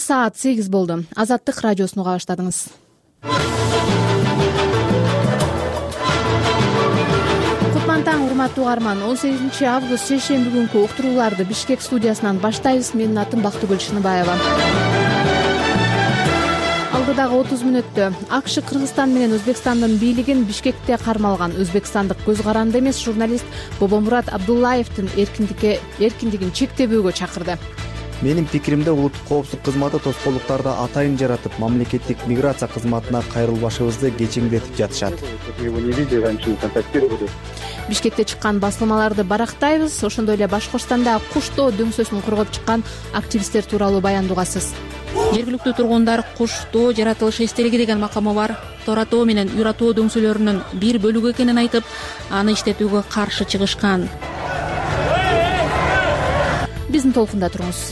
Саат 8 болду. Азаттык радиосуну уга баштадыңыз. Кутман таң, урматтуу угарман. 18 август шейшемби күнкү уктурууларды Бишкек студиясынан баштайбыз. Менин атым Бактыгүл Шыныбаева. Алдыдагы 30 мүнөттө АКШ Кыргызстан менен Өзбекстандын бийлигин Бишкекте кармалган өзбекстандык көз каранды эмес журналист Бобомурат Абдуллаевдин эркиндигин чектебөөгө чакырды. Менин пикиримде улуттук коопсуздук кызматы тоскоолдуктарды атайын жаратып, мамлекеттик миграция кызматына кайрылбашыбызды кечеңдетип жатышат. Бишкекте чыккан басылмаларды барактайбыз. Ошондой эле Башкортстанда куштоо дөңсөсүн коргоп чыккан активисттер тууралуу баяндугасыз. Жергиликтүү тургундар куштоо жаратылыш эстелиги деген макамы бар торатоо менен юратоо дөңсөлөрүнүн бир бөлүгү экенин айтып, аны иштетүүгө каршы чыгышкан. Биздин толкунда туруңуз.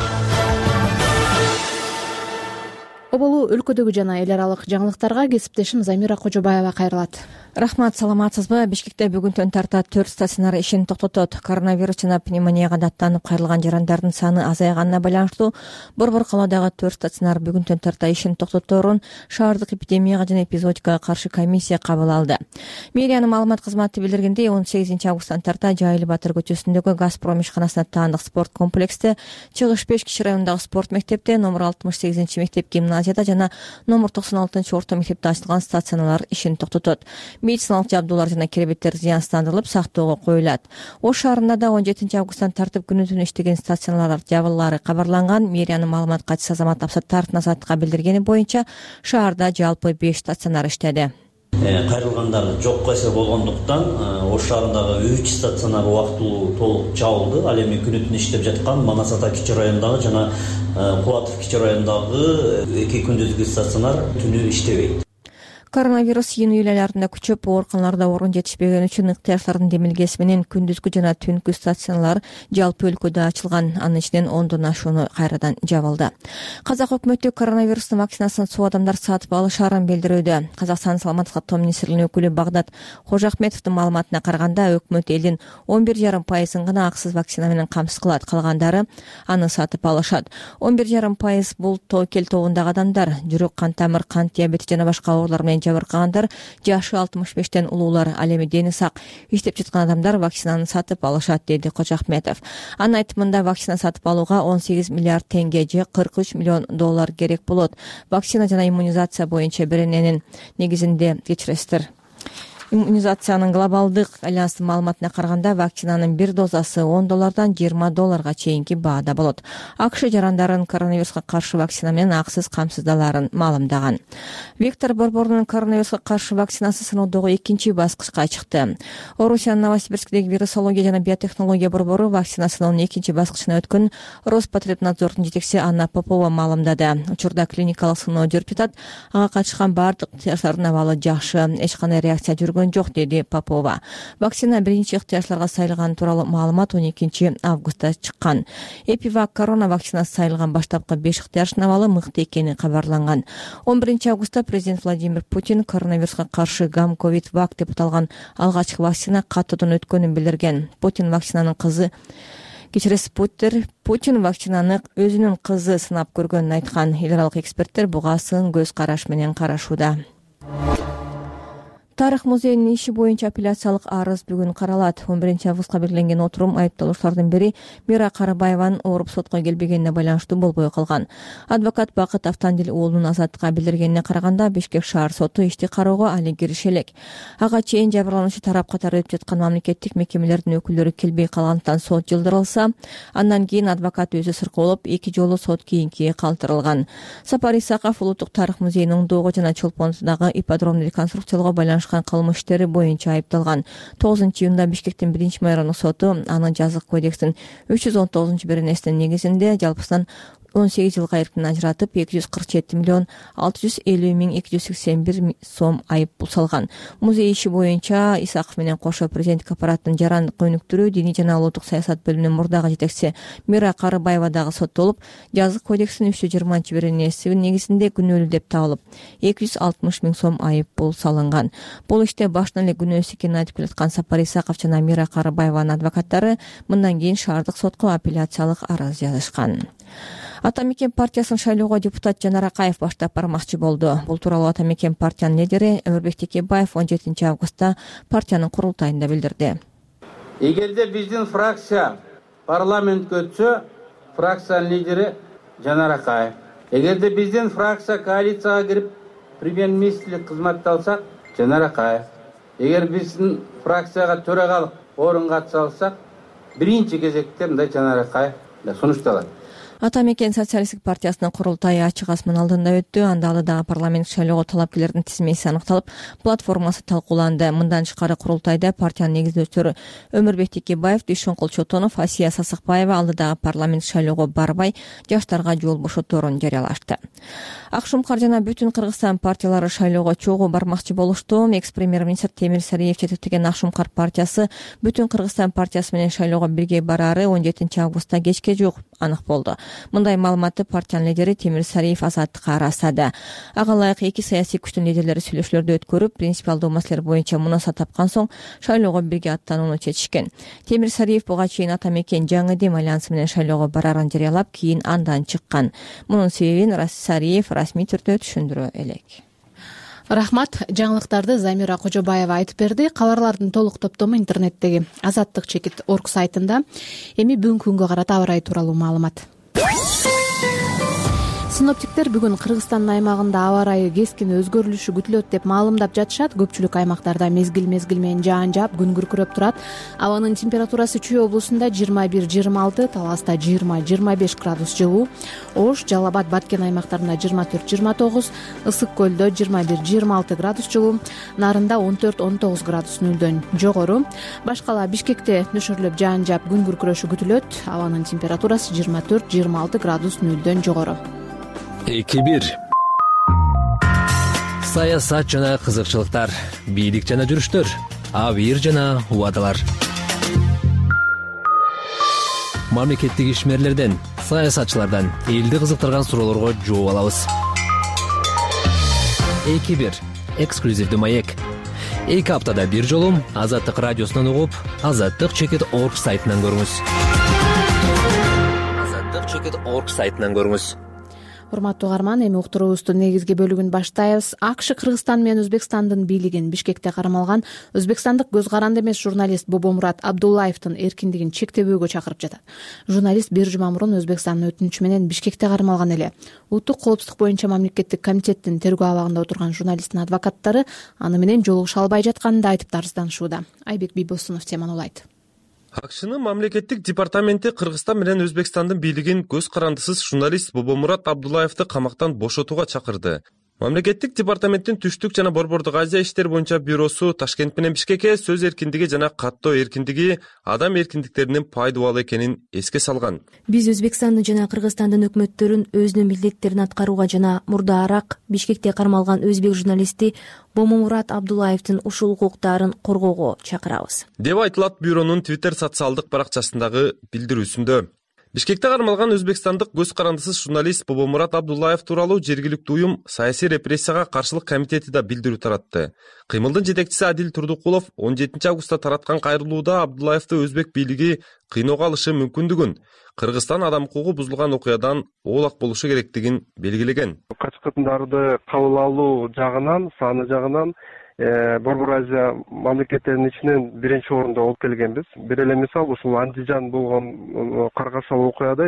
Оболу өлкөдөгү жана эл аралык жаңылыктарга кесиптешим Замира Кожобаева кайрылат. Рахмат, саламатсызбы? Бишкекте бүгүнтөн тарта 4 стационар ишин токтотот. Коронавирус жана пневмонияга даттанып кайрылган жарандардын саны азайганына байланыштуу Борбор калаадагы 4 стационар бүгүнтөн тарта ишин токтоторун шаардык эпидемияга жана эпизодикага каршы комиссия кабыл алды. Мэриянын маалымат кызматы билдиргендей, 18 августтан тарта Жайыл Батыр көчөсүндөгү Газпром ишканасына таандык спорт комплексте, Чыгыш 5 кичи районундагы спорт мектепте, номер 68 мектеп гимназияда жана номер 96 орто мектепте ачылган стационарлар ишин токтотот. Медициналык жабдуулар жана керебеттер зыянсыздандырылып сактоого коюлат. Ош шаарында да 17 августтан тартып күнү-түнү иштеген стационарлар жабылаары кабарланган. Мэриянын маалымат катчысы Азамат Абсаттаров Азаттыкка билдиргени боюнча, шаарда жалпы 5 стационар иштеди. Кайрылгандар жокко эсе болгондуктан Ош шаарындагы 3 стационар убактылуу толук жабылды. Ал эми күнү-түнү иштеп жаткан Манас Ата кичи районундагы жана Кубатов кичи районундагы 2 күндүзгү стационар түнү иштебейт. Коронавирус июнь-июль айларында күчөп, ооруканаларда орун жетишпеген үчүн ыктыярчылардын демилгеси менен күндүзгү жана түнкү стационарлар жалпы өлкөдө ачылган. Анын ичинен 10дон ашууну кайрадан жабылды. Казак өкмөтү коронавирустун вакцинасын суу адамдар сатып алышаарын билдирүүдө. Казакстан саламаттык сактоо министрлигинин өкүлү Багдат Кожоахметовдун маалыматына караганда, өкмөт элдин 11,5% гана аксыз вакцина менен камсыз кылат, калгандары аны сатып алышат. 11,5% бул тобокел тобундагы адамдар, жүрөк кан тамыр, кант диабети жана башка оорулар менен жабыркагандар, жашы 65тен улуулар, ал эми дени сак иштеп жаткан адамдар вакцинаны сатып алышат, деди Кожоахметов. Анын айтымында, вакцина сатып алууга 18 миллиард теңге же $43 миллион керек болот. Вакцина жана иммунизация боюнча берененин негизинде кечиресиздер. Иммунизациянын глобалдык альянстын маалыматына караганда, вакцинанын бир дозасы $10 $20 чейинки баада болот. АКШ жарандарын коронавируска каршы вакцина менен аксыз камсыздалаарын маалымдаган. Виктор Борборунун коронавируска каршы вакцинасы сыноодогу 2-чи баскычка чыкты. Орусиянын Новосибирскдеги вирусология жана биотехнология борбору вакцина сыноонун 2-чи баскычына өткөн Роспотребнадзордун жетекчиси Анна Попова маалымдады. Учурда клиникалык сыноо жүрүп жатат. Ага катышкан бардык ыктыярчылардын абалы жакшы, эч кандай реакция жүргөн жок, деди Попова. Вакцина биринчи ыктыярчыларга сайылган тууралуу маалымат 12 августта чыккан. Эпивак корона вакцинасы сайылган баштапкы 5 ыктыярчынын абалы мыкты экени кабарланган. 11 августта президент Владимир Путин коронавируска каршы Гамковид-Вак деп аталган алгачкы вакцина каттоодон өткөнүн билдирген. Путин вакцинаны Путин вакцинаны өзүнүн кызы сынап көргөнүн айткан. Эл аралык эксперттер буга сын көз караш менен карашууда. Тарых музейинин иши боюнча апелляциялык арыз бүгүн каралат. 11 августка белгиленген отурум айыпталуучулардын бири Мира Карыбаеванын ооруп сотко келбегенине байланыштуу болбой калган. Адвокат Бакыт Автандил уулунун Азаттыкка билдиргенине караганда, Бишкек шаар соту ишти кароого али кириши элек. Ага чейин жабырлануучу тарап катары өтүп жаткан мамлекеттик мекемелердин өкүлдөрү келбей калгандыктан сот жылдырылса, андан кийин адвокат өзү сыркоолоп 2 жолу сот кийинки калтырылган. Сапар Исаков улуттук тарых музейинин оңдоого жана чолпонундагы ипподромду реконструкциялоого байланышкан кылмыш иштери боюнча айыпталган. 9-июнда Бишкектин 1-майорундук соту аны жазык кодекстин 319-беренесинин негизинде жалпысынан 18 жылга эркинен ажыратып 247,650,281 сом айып пул салган. Музей иши боюнча Исаков менен кошо президенттик аппараттын жарандык өнүктүрүү, диний жана улуттук саясат бөлүмүнүн мурдагы жетекчиси Мира Карыбаева дагы соттолуп, жазык кодекстин 320-беренеси негизинде күнөөлүү деп табылып, 260,000 сом айып пул салынган. Бул иште башынан эле күнөөсүз экенин айтып келаткан Сапар Исаков жана Мира Карыбаеванын адвокаттары мындан кийин шаардык сотко апелляциялык арыз жазышкан. Ата мекен партиясын шайлоого депутат Жанар Акаев баштап бармакчы болду. Бул тууралуу Ата мекен партиянын лидери Өмүрбек Текебаев 17 августта партиянын курултайында билдирди. Эгерде биздин фракция парламентке өтсө, фракциянын лидери Жанар Акаев. Эгерде биздин фракция коалицияга кирип, премьер-министрлик кызматты алсак, Жанар Акаев. Эгер биздин фракцияга төрагалык орун катыша алсак, биринчи кезекте мындай Жанар Акаев сунушталат. Ата мекен социалисттик партиясынын курултайы ачык асман алдында өттү. Анда алдыдагы парламент шайлоого талапкерлердин тизмеси аныкталып, платформасы талкууланды. Мындан тышкары курултайда партиянын негиздөөчүлөрү Өмүрбек Текебаев, Дүйшөнкул Чотонов, Асия Сасыкбаева алдыдагы парламент шайлоого барбай, жаштарга жол бошоторун жарыялашты. Ак Шумкар жана бүтүн Кыргызстан партиялары шайлоого чогуу бармакчы болушту. Экс-премьер-министр Темир Сариев жетектеген Ак Шумкар партиясы бүтүн Кыргызстан партиясы менен шайлоого бирге барары 17 августта кечке жук анык болду. Мындай маалыматты партиянын лидери Темир Сариев Азаттыкка ырастады. Ага ылайык эки саясий күчтүн лидерлери сүйлөшүүлөрдү өткөрүп, принципиалдуу маселелер боюнча мунасат тапкан соң шайлоого бирге аттанууну чечишкен. Темир Сариев буга чейин Ата мекен Жаңы Дем альянсы менен шайлоого барарын жарыялап, кийин андан чыккан. Мунун себебин Сариев расмий түрдө түшүндүрө элек. Рахмат. Жаңылыктарды Замира Кожобаева айтып берди. Кабарлардын толук топтому интернеттеги azattik.org сайтында. Эми бүгүнкү күнгө карата аба ырайы тууралуу маалымат. Синоптиктер бүгүн Кыргызстандын аймагында аба ырайы кескин өзгөрүлүшү күтүлөт деп маалымдап жатышат. Көпчүлүк аймактарда мезгил менен жаан жаап, күн күркүрөп турат. Абанын температурасы Чүй облусунда 21-26, Таласта 20-25 градус жылуу, Ош, Жалал Абад, Баткен аймактарында 24-29, Ысык көлдө 21-26 градус жылуу, Нарында 14-19 градус нөлдөн жогору. Башкала Бишкекте нөшөрлөп жаан жаап, күн күркүрөшү күтүлөт. Абанын температурасы 24-26 градус нөлдөн жогору. 2-1 саясат жана кызыкчылыктар, бийлик жана жүрүштөр, абийир жана убадалар. Мамлекеттик ишмерлерден, саясатчылардан элди кызыктырган суроолорго жооп алабыз. 2-1 эксклюзивдүү маек. 2 аптада бир жолу Азаттык радиосунан угуп, azattik.org сайтынан көрүңүз. azattik.org сайтынан көрүңүз. Урматтуу угарман, эми уктуруубуздун негизги бөлүгүн баштайбыз. АКШ Кыргызстан менен Өзбекстандын бийлигин Бишкекте кармалган өзбекстандык көз каранды эмес журналист Бобомурат Абдуллаевдин эркиндигин чектебөөгө чакырып жатат. Журналист бир жума мурун Өзбекстандын өтүнүчү менен Бишкекте кармалган эле. Улуттук коопсуздук боюнча мамлекеттик комитеттин тергөө абагында отурган журналисттин адвокаттары аны менен жолугуша албай жатканын да айтып арызданышууда. Айбек Бийбосунов теманы улайт. АКШнын мамлекеттик департаменти Кыргызстан менен Өзбекстандын бийлигин көз карандысыз журналист Бобомурат Абдуллаевди камактан бошотууга чакырды. Мамлекеттик департаменттин Түштүк жана Борбордук Азия иштер боюнча бюросу Ташкент менен Бишкекке сөз эркиндиги жана каттоо эркиндиги адам эркиндиктеринин пайдалуу экенин эске салган. Биз Өзбекстандын жана Кыргызстандын өкмөттөрүн өзүнүн милдеттерин аткарууга жана мурдаараак Бишкекте кармалган өзбек журналисти Бобомурат Абдуллаевдин ушул укуктарын коргоого чакырабыз, деп айтылат бюронун Twitter социалдык баракчасындагы билдирүүсүндө. Бишкекте кармалган өзбекстандык көз карандысыз журналист Бобомурат Абдуллаев тууралуу жергиликтүү уюм саясий репрессияга каршылык комитети да билдирүү таратты. Кыймылдын жетекчиси Адил Турдукулов 17 августта тараткан кайрылууда Абдуллаевди өзбек бийлиги кыйноого алышы мүмкүндүгүн, Кыргызстан адам укугу бузулган окуядан оолак болушу керектигин белгилеген. Качкындарды кабыл алуу жагынан, саны жагынан Борбор Азия мамлекеттеринин ичинен биринчи орунда болуп келгенбиз. Бир эле мисал ушул Андижан болгон каргашалуу окуяда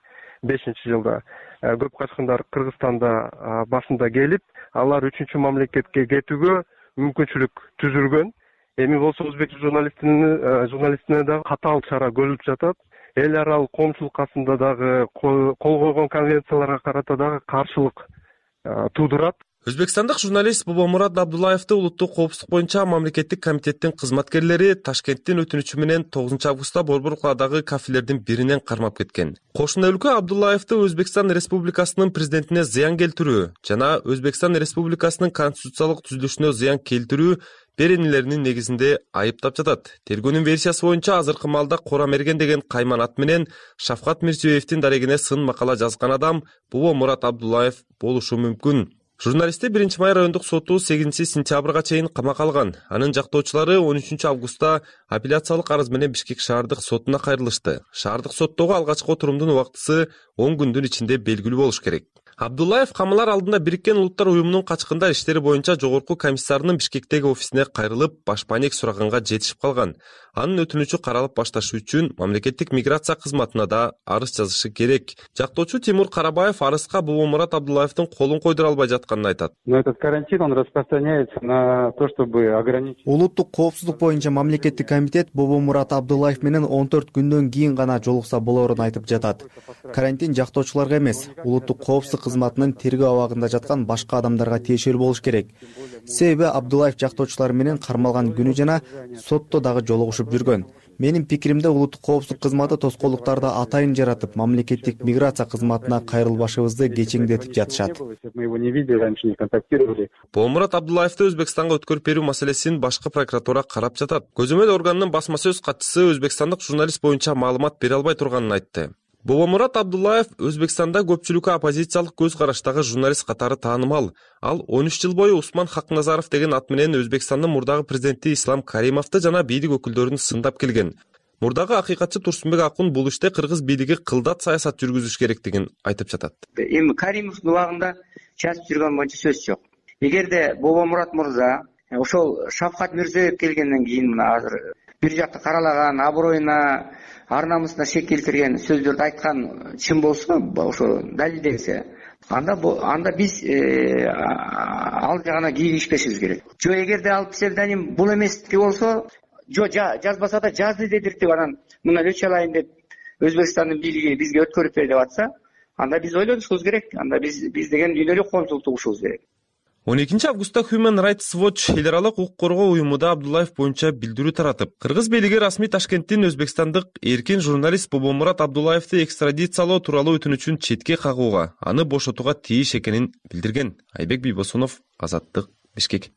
2005-жылда көп качкындар Кыргызстанда башында келип, алар 3-мамлекетке кетүүгө мүмкүнчүлүк түзүлгөн. Эми болсо өзбек журналистине дагы катаал чара көрүлүп жатат. Эл аралык коомчулук касында дагы кол койгон конвенцияларга карата дагы каршылык туудурат. Өзбекстандык журналист Бобомурат Абдуллаевди улуттук коопсуздук боюнча мамлекеттик комитеттин кызматкерлери Ташкенттин өтүнүчү менен 9 августта Борборукладагы кафелердин биринен кармап кеткен. Кошуна өлкө Абдуллаевди Өзбекстан Республикасынын президентине зыян келтирүү жана Өзбекстан Республикасынын конституциялык түзүлүшүнө зыян келтирүү беренелеринин негизинде айыптап жатат. Тергөөнүн версиясы боюнча азыркы маалда Кора Мерген деген кайман ат менен Шавкат Мирзиёевдин дарегине сын макала жазган адам Бобомурат Абдуллаев болушу мүмкүн. Журналистти 1-Май райондук соту 8-сентябрга чейин камакка алган. Анын жактоочулары 13-августта апелляциялык арыз менен Бишкек шаардык сотуна кайрылышты. Шаардык соттогу алгачкы отурумдун убактысы 10 күндүн ичинде белгилүү болуш керек. Абдуллаев камалар алдында Бириккен Улуттар уюмунун качкындар иштери боюнча жогорку комиссарынын Бишкектеги офисине кайрылып, башпаанек сураганга жетишип калган. Анын өтүнүчү каралып башташы үчүн мамлекеттик миграция кызматына да арыз жазышы керек. Жактоочу Тимур Карабаев арызга Бобомурат Абдуллаевдин колун койдура албай жатканын айтат. Но этот карантин, он распространяется на то, чтобы ограничить. Улуттук коопсуздук боюнча мамлекеттик комитет Бобомурат Абдуллаев менен 14 күндөн кийин гана жолукса болоорун айтып жатат. Карантин жактоочуларга эмес, улуттук коопсуздук кызматынын тергөө абагында жаткан башка адамдарга тиешелүү болуш керек. Себеби Абдуллаев жактоочулар менен кармалган күнү жана сотто дагы жолугушуп жүргөн. Менин пикиримде улуттук коопсуздук кызматы тоскоолдуктарды атайын жаратып, мамлекеттик миграция кызматына кайрылбашыбызды кечеңдетип жатышат. Бобомурат Абдуллаевди Өзбекстанга өткөрүп берүү маселесин башкы прокуратура карап жатат. Көзөмөл органынын басма сөз катчысы өзбекстандык журналист боюнча маалымат бере албай турганын айтты. Бобомурат Абдуллаев Өзбекстанда көпчүлүккө оппозициялык көз караштагы журналист катары таанымал. Ал 13 жыл бою Усман Хакназаров деген ат менен Өзбекстандын мурдагы президенти Ислам Каримовду жана бийлик өкүлдөрүн сындап келген. Мурдагы акыйкатчы Турсунбек Акун бул иште кыргыз бийлиги кылдат саясат жүргүзүш керектигин айтып жатат. Эми Каримовдун убагында чачып жүргөн боюнча сөз жок. Эгерде Бобомурат мырза ошол Шавкат Мирзиёев келгенден кийин мына азыр бир жакты каралаган, аброюна, ар намысына шек келтирген сөздөрдү айткан чын болсо, ошо далилденсе, анда биз ал жагына кийигишпешибиз керек. Жо эгерде ал псевдоним бул эместики болсо, жазбаса да жазды дедиртип анан мына өчө алайын деп Өзбекстандын бийлиги бизге өткөрүп бер деп атса, анда биз ойлонушубуз керек. Анда биз деген дүйнөлүк коомчулук угушубуз керек. 12 августта Human Rights Watch эл аралык укук коргоо уюмуда Абдуллаев боюнча билдирүү таратып, кыргыз бийлиги расмий Ташкенттин Өзбекстандык эркин журналист Бобомурат Абдуллаевди экстрадициялоо тууралуу өтүнүчүн четке кагууга, аны бошотууга тийиш экенин билдирген. Айбек Бийбосунов, Азаттык, Бишкек.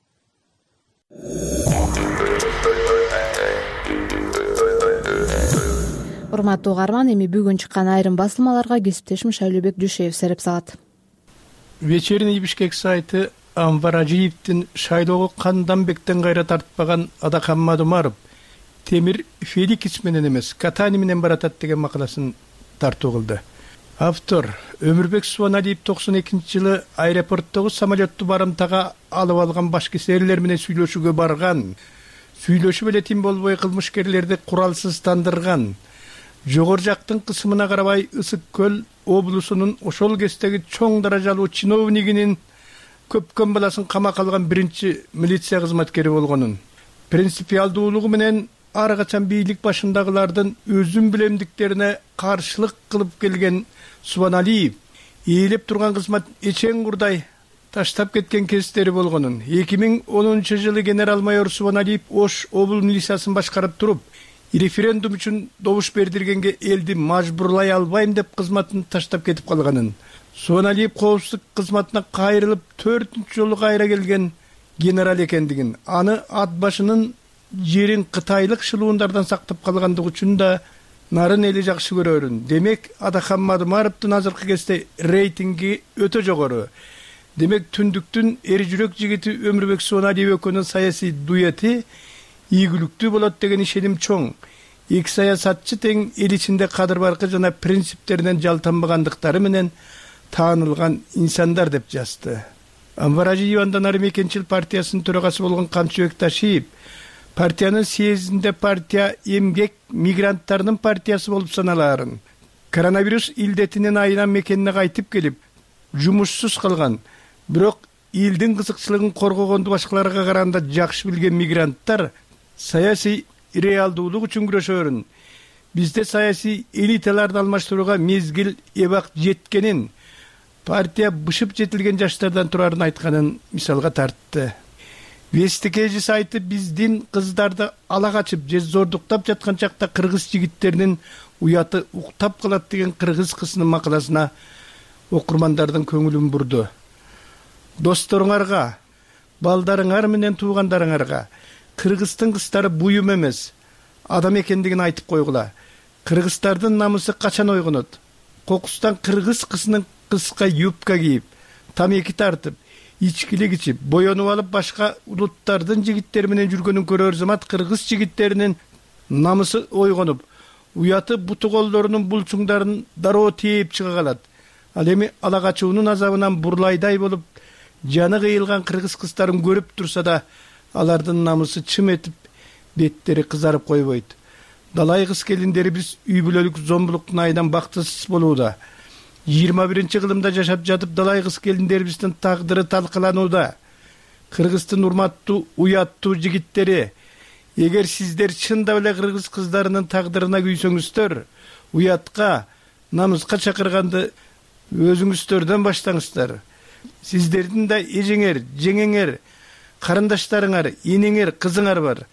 Урматтуу угарман, эми бүгүн чыккан айрым басылмаларга кесиптешим Шайлообек Жушеев сереп салат. Вечерний Бишкек сайты Анвар Ажиевдин шайлоого Канданбектен кайра тартпаган Адакаммад Умаров темир Феликич менен эмес, Катани менен баратат деген макаласын тартуу кылды. Автор Өмүрбек Субаналиев 92-жылы аэропорттогу самолетту барымтага алып алган башкесерлер менен сүйлөшүүгө барган. Сүйлөшүп эле тим болбой кылмышкерлерди куралсыздандырган. Жогору жактын кысымына карабай Ысык Көл облусунун ошол кездеги чоң даражалуу чиновнигинин көпкөн баласын камакка алган биринчи милиция кызматкери болгонун, принципиалдуулугу менен ар качан бийлик башындагылардын өзүн билемдиктерине каршылык кылып келген Субаналиев ээлеп турган кызмат эчең курдай таштап кеткен кездери болгонун, 2010-жылы генерал-майор Субаналиев Ош обул милициясын башкарып туруп, референдум үчүн добуш бердиргенге элди мажбурлай албайм деп кызматын таштап кетип калганын, Субаналиев коопсуздук кызматына кайрылып 4-нчү жолу кайра келген генерал экендигин, аны ат башынын жерин кытайлык шылуундардан сактап калгандыгы үчүн да нарын эли жакшы көрөрүн. Демек, Адакаммад Умаровдун азыркы кезде рейтинги өтө жогору. Демек, түндүктүн эр жүрөк жигити Өмүрбек Субаналиев экөөнүн саясий дуэти ийгиликтүү болот деген ишеним чоң. Эки саясатчы тең эл ичинде кадыр баркы жана принциптеринен жалтанбагандыктары менен таанылган инсандар деп жазды. Анвар Ажиев андан ары Мекенчил партиясынын төрагасы болгон Камчыбек Ташиев партиянын съездинде партия эмгек мигранттарынын партиясы болуп саналаарын, коронавирус илдетинин айынан мекенине кайтып келип, жумушсуз калган, бирок элдин кызыкчылыгын коргогонду башкаларга караганда жакшы билген мигранттар саясий реалдуулук үчүн күрөшөрүн, бизде саясий элиталарды алмаштырууга мезгил эбак жеткенин, партия бышып жетилген жаштардан турарын айтканын мисалга тартты. Вестикежи сайты биздин кыздарды ала качып же зордуктап жаткан чакта кыргыз жигиттеринин уяты уктап калат деген кыргыз кызынын макаласына окурмандардын көңүлүн бурду. Досторуңарга, балдарыңар менен туугандарыңарга кыргыздын кыздары буюм эмес, адам экендигин айтып койгула. Кыргыздардын намысы качан ойгонот? Кокустан кыргыз кызынын кыска юбка кийип, тамеки тартып, ичкилик ичип боенуп алып башка улуттардын жигиттери менен жүргөнүн көрөр замат кыргыз жигиттеринин намысы ойгонуп, уяты буту колдорунун булчуңдарын дароо тээп чыга калат. Ал эми ала качуунун азабынан бурлайдай болуп, жаны кыйылган кыргыз кыздарын көрүп турса да, алардын намысы чым этип, беттери кызарып койбойт. Далай кыз келиндерибиз үй бүлөлүк зомбулуктун айынан бактысыз болууда. 21-кылымда жашап жатып далай кыз келиндерибиздин тагдыры талкаланууда. Кыргыздын урматтуу, уяттуу жигиттери, эгер сиздер чындап эле кыргыз кыздарынын тагдырына күйсөңүздөр, уятка, намыска чакырганды өзүңүздөрдөн баштаңыздар. Сиздердин да эжеңер, жеңеңер, карындаштарыңар, энеңер, кызыңар бар.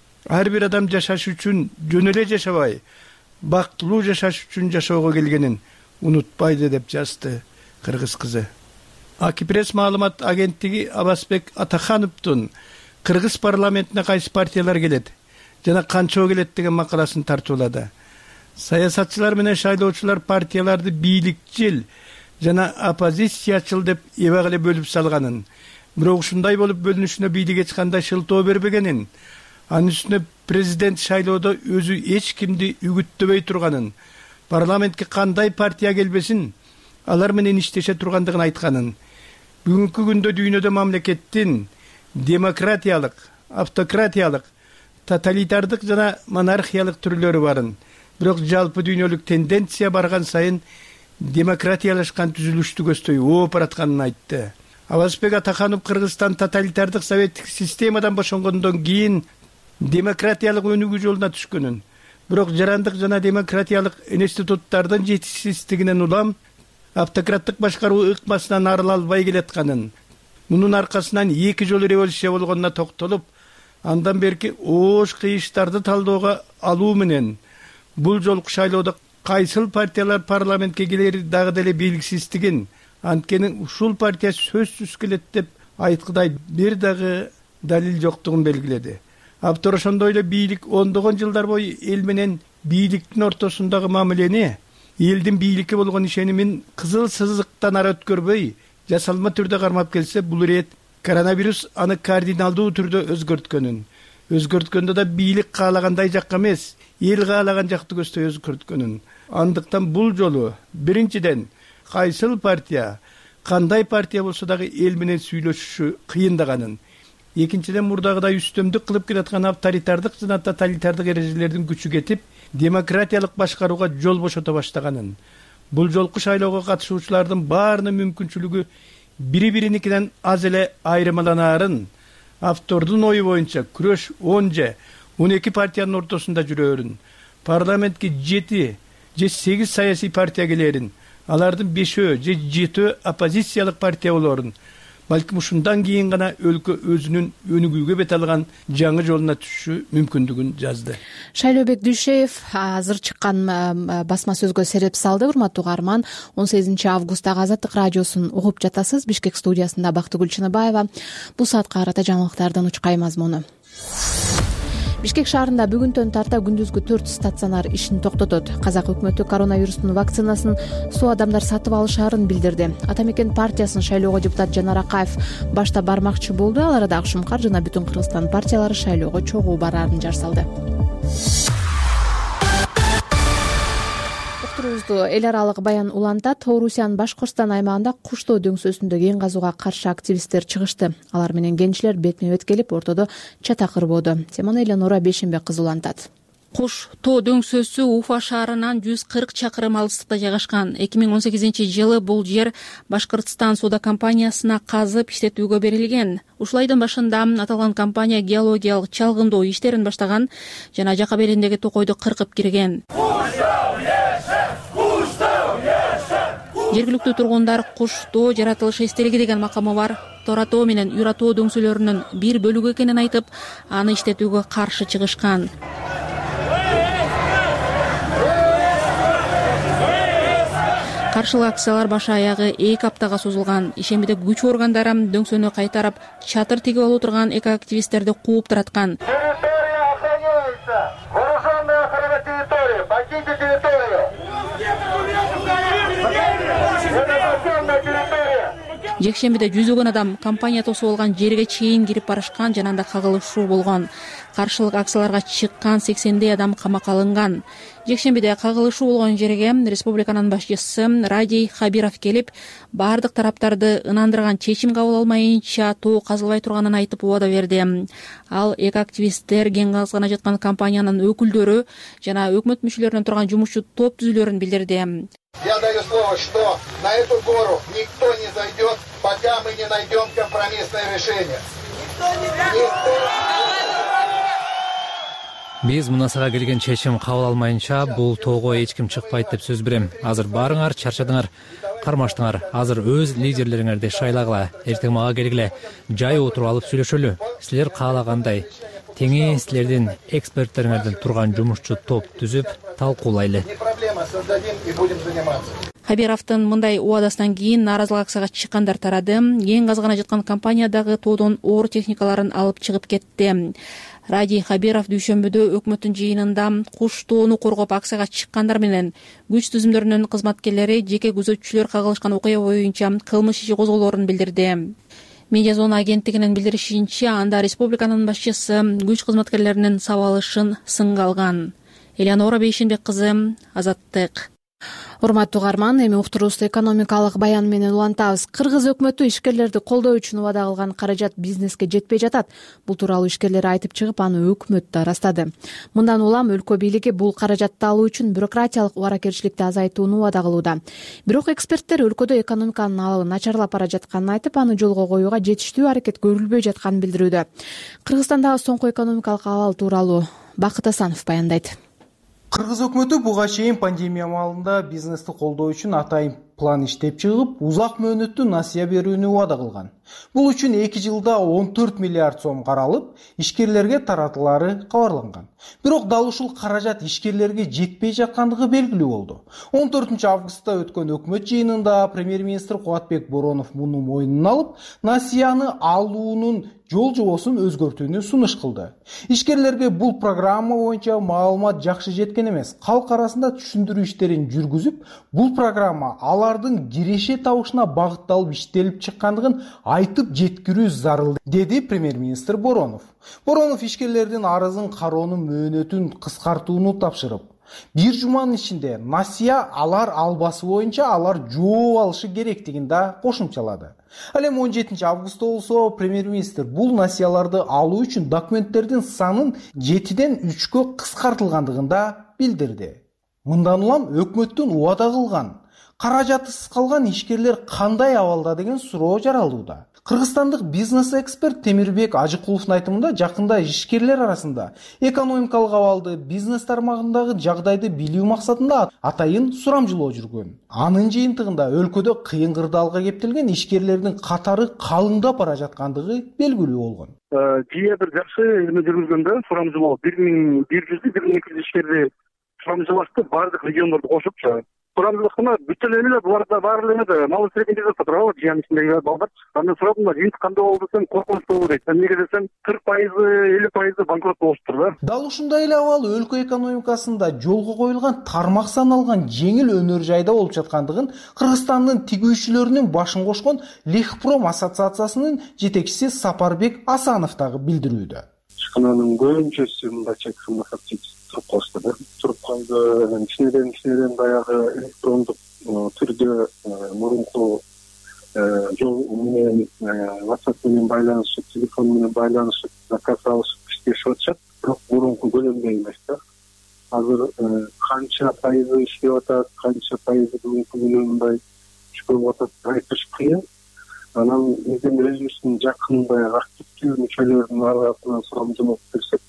Ар бир адам жашаш үчүн жөн эле жашабай, бактылуу жашаш үчүн жашоого келгенин унутпайды деп жазды кыргыз кызы. Акипресс маалымат агенттиги Абасбек Атахановдун кыргыз парламентине кайсы партиялар келет жана канча келет деген макаласын тартуулады. Саясатчылар менен шайлоочулар партияларды бийликчил жана оппозициячыл деп эбак эле бөлүп салганын, бирок ушундай болуп бөлүнүшүнө бийлик эч кандай шылтоо бербегенин, анын үстүнө президент шайлоодо өзү эч кимди үгүттөбөй турганын, парламентке кандай партия келбесин, алар менен иштеше тургандыгын айтканын, бүгүнкү күндө дүйнөдө мамлекеттин демократиялык, автократиялык, тоталитардык жана монархиялык түрлөрү барын, бирок жалпы дүйнөлүк тенденция барган сайын демократиялашкан түзүлүштү көздөй ооп баратканын айтты. Абасбек Атаханов Кыргызстан тоталитардык советтик системадан бошонгондон кийин демократиялык өнүгүү жолуна түшкөнүн, бирок жарандык жана демократиялык институттардын жетишсиздигинен улам автократтык башкаруу ыкмасынан арыла албай келатканын, мунун аркасынан 2 жолу революция болгонуна токтолуп, андан берки оош кыйыштарды талдоого алуу менен бул жолку шайлоодо кайсыл партиялар парламентке келери дагы деле белгисиздигин, анткени ушул партия сөзсүз келет деп айткыдай бир дагы далил жоктугун белгиледи. Автор ошондой эле бийлик ондогон жылдар бою эл менен бийликтин ортосундагы мамилени, элдин бийликке болгон ишенимин кызыл сызыктан ары өткөрбөй, жасалма түрдө кармап келсе, бул ирет коронавирус аны кардиналдуу түрдө өзгөрткөндө да бийлик каалагандай жакка эмес, эл каалаган жакты көздөй өзгөрткөнүн. Андыктан бул жолу биринчиден кайсыл партия, кандай партия болсо дагы эл менен сүйлөшүшү кыйындаганын, экинчиден мурдагыдай үстөмдүк кылып келаткан авторитардык жана тоталитардык эрежелердин күчү кетип, демократиялык башкарууга жол бошото баштаганын. Бул жолку шайлоого катышуучулардын баарынын мүмкүнчүлүгү бири-бириникинен аз эле айырмаланаарын, автордун ою боюнча күрөш 10 же 12 партиянын ортосунда жүрөөрүн, парламентке 7 же 8 саясий партия келерин, алардын 5 же 7 оппозициялык партия болоорун, балким ушундан кийин гана өлкө өзүнүн өнүгүүгө бет алган жаңы жолуна түшүшү мүмкүндүгүн жазды. Шайлообек Дүйшеев азыр чыккан басма сөзгө сереп салды. Урматтуу угарман, 18 августтагы Азаттык радиосун угуп жатасыз. Бишкек студиясында Бактыгүл Чыныбаева. Бул саатка карата жаңылыктардын учкай мазмуну. Бишкек шаарында бүгүнтөн тарта күндүзгү 4 стационар ишин токтотот. Казак өкмөтү коронавирустун вакцинасын суу адамдар сатып алышаарын билдирди. Ата мекен партиясынын шайлоого депутат Жанар Акаев башта бармакчы болду. Ал арада Акшумкар жана Бүтүн Кыргызстан партиялары шайлоого чогуу бараарын жар салды. Эл аралык баян улантат. Орусиянын Башкортстан аймагында Куштоо дөңсөсүндө кен казууга каршы активисттер чыгышты. Алар менен кенчилер бетме бет келип, ортодо чата кырбоодо. Теманы Эленора Бешенбек кызы улантат. Куштоо дөңсөсү Уфа шаарынан 140 чакырым алыстыкта жайгашкан. 2018-жылы бул жер Башкортстан соода компаниясына казып иштетүүгө берилген. Ушул айдын башында аталган компания геологиялык чалгындоо иштерин баштаган жана жака берендеги токойду кыркып кирген. Жергиликтүү тургундар Куштоо жаратылыш эстелиги деген макамы бар торатоо менен юратоо дөңсөлөрүнүн бир бөлүгү экенин айтып, аны иштетүүгө каршы чыгышкан. Каршылык акциялар башы аягы 2 аптага созулган. Ишембиде күч органдары дөңсөнү кайтарып, чатыр тигип алып турган эко-активисттерди кууп тараткан. Жекшембиде жүзөгөн адам компания тосуп алган жерге чейин кирип барышкан жана анда кагылышуу болгон. Каршылык акцияларга чыккан 80дей адам камакка алынган. Жекшембиде кагылышуу болгон жерге республиканын башчысы Радий Хабиров келип, бардык тараптарды ынандырган чечим кабыл алмайынча тоо казылбай турганын айтып убада берди. Ал эки активисттер кен газ гана жаткан компаниянын өкүлдөрү жана өкмөт мүчөлөрүнөн турган жумушчу топ түзүлөрүн билдирди. Я даю слово, что на эту гору никто не зайдет, пока мы не найдем компромиссное решение. Биз мунасага келген чечим кабыл алмайынча бул тоого эч ким чыкпайт деп сөз берем. Азыр барыңар, чарчадыңар, кармаштыңар. Азыр өз лидерлериңерди шайлагыла, эртең мага келгиле, жай отуруп алып сүйлөшөлү. Силер каалагандай теңи силердин эксперттериңерден турган жумушчу топ түзүп талкуулайлы. Хабировдун мындай убадасынан кийин нааразылык акцияга чыккандар тарады. Кен газ гана жаткан компаниядагы тоодон оор техникаларын алып чыгып кетти. Радий Хабиров дүйшөмбүдө өкмөттүн жыйынында куш тоону коргоп акцияга чыккандар менен күч түзүмдөрүнүн кызматкерлери жеке күзөтчүлөр кагылышкан окуя боюнча кылмыш иши козголоорун билдирди. Медиа зона агенттигинин билдиришинче, анда республиканын башчысы күч кызматкерлеринин сабалышын сынга алган. Элеонора Бейшенбек кызы, Азаттык. Урматтуу угарман, эми уктуруубузду экономикалык баян менен улантабыз. Кыргыз өкмөтү ишкерлерди колдоо үчүн убада кылган каражат бизнеске жетпей жатат. Бул тууралуу ишкерлер айтып чыгып, аны өкмөт да ырастады. Мындан улам өлкө бийлиги бул каражатты алуу үчүн бюрократиялык убаракерчиликти азайтууну убада кылууда. Бирок эксперттер өлкөдө экономиканын алыбы начарлап бара жатканын айтып, аны жолго коюуга жетиштүү аракет көрүлбөй жатканын билдирүүдө. Кыргызстандагы соңку экономикалык абал тууралуу Бакыт Асанов баяндайт. Кыргыз өкмөтү буга чейин пандемия маалында бизнести колдоо үчүн атайын план иштеп чыгып, узак мөөнөттүү насыя берүүнү убада кылган. Бул үчүн 2 жылда 14 миллиард сом каралып, ишкерлерге таратылары кабарланган. Бирок дал ушул каражат ишкерлерге жетпей жаткандыгы белгилүү болду. 14 августта өткөн өкмөт жыйынында премьер-министр Кубатбек Боронов муну мойнуна алып, насыяны алуунун жол жобосун өзгөртүүнү сунуш кылды. Ишкерлерге бул программа боюнча маалымат жакшы жеткен эмес. Калк арасында түшүндүрүү иштерин жүргүзүп, бул программа алардын киреше табышына багытталып иштелип чыккандыгын айтып жеткирүү зарыл, деди премьер-министр Боронов. Боронов ишкерлердин арызын кароонун мөөнөтүн кыскартууну тапшырып, бир жуманын ичинде насыя алар албасы боюнча алар жооп алышы керектигин да кошумчалады. Ал эми 17 августта болсо премьер-министр бул насыяларды алуу үчүн документтердин санын 7ден 3кө кыскартылгандыгын да билдирди. Мындан улам өкмөттүн убада кылган каражатысыз калган ишкерлер кандай абалда деген суроо жаралууда. Кыргызстандык бизнес эксперт Темирбек Ажыкуловдун айтымында жакында ишкерлер арасында экономикалык абалды, бизнес тармагындагы жагдайды билүү максатында атайын сурамжылоо жүргөн. Анын жыйынтыгында өлкөдө кыйын кырдаалга кептелген ишкерлердин катары калыңдап бара жаткандыгы белгилүү болгон. Жия бир жакшы эме жүргүзгөндө сурамжылоо 1100-1200 ишкерди сурамжылашты бардык региондорду кошупчу. Сурамжылыктыма бүт эле буларда баары эле мал средний бизнесте турабы, жыян ичиндеги балдар. Андан сурадым да, жыйынтык кандай болду десем, коркунучтуу дейт. Эмнеге десем, 40%, 50% банкрот болуптур да. Дал ушундай эле абал өлкө экономикасында жолго коюлган тармак саналган жеңил өнөр жайда болуп жаткандыгын Кыргызстандын тигүүчүлөрүнүн башын кошкон Лехпром ассоциациясынын жетекчиси Сапарбек Асанов дагы билдирүүдө. Ишкананын көбүнчөсү мындайча айтканда туруп калышты да. Туруп калды. Кичинеден баягы электрондук түрдө мурунку жол менен WhatsApp менен байланышып, телефон менен байланышып, заказ алышып иштешип атышат. Бирок мурунку көлөмдө эмес да. Азыр канча пайызы иштеп атат, канча пайызы бүгүнкү күнү мындай иштеп атат айтыш кыйын. Анан биздин өзүбүздүн жакын баягы активдүү мүчөлөрдүн арасынан сурамжылоо берсек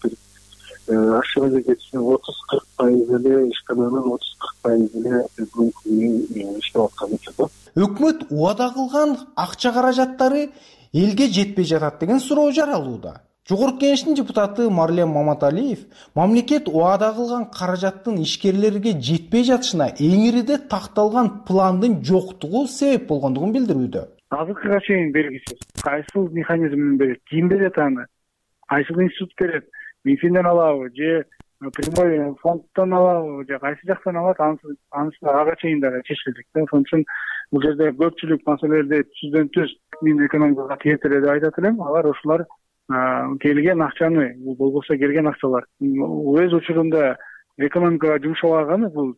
ашык эле кетишин 30-40% эле ишкананын 30-40% эле бүгүнкү күнү иштеп аткан экен. Өкмөт убада кылган акча каражаттары элге жетпей жатат деген суроо жаралууда. Жогорку Кеңештин депутаты Марлен Маматалиев мамлекет убада кылган каражаттын ишкерлерге жетпей жатышына эңириде такталган пландын жоктугу себеп болгондугун билдирүүдө. Азыркыга чейин белгисиз. Кайсыл механизм менен берет, ким берет аны? Кайсыл институт берет? Минфинден алабы же прямой фонддон алабы же кайсы жактан алат, анысы ага чейин дагы чечилдик да. Ошон үчүн бул жерде көпчүлүк маселелерди түздөн түз мен экономикага тиетире деп айтат элем. Алар ушулар келген акчаны, бул болбосо келген акчалар өз учурунда экономикага жумшабаганы бул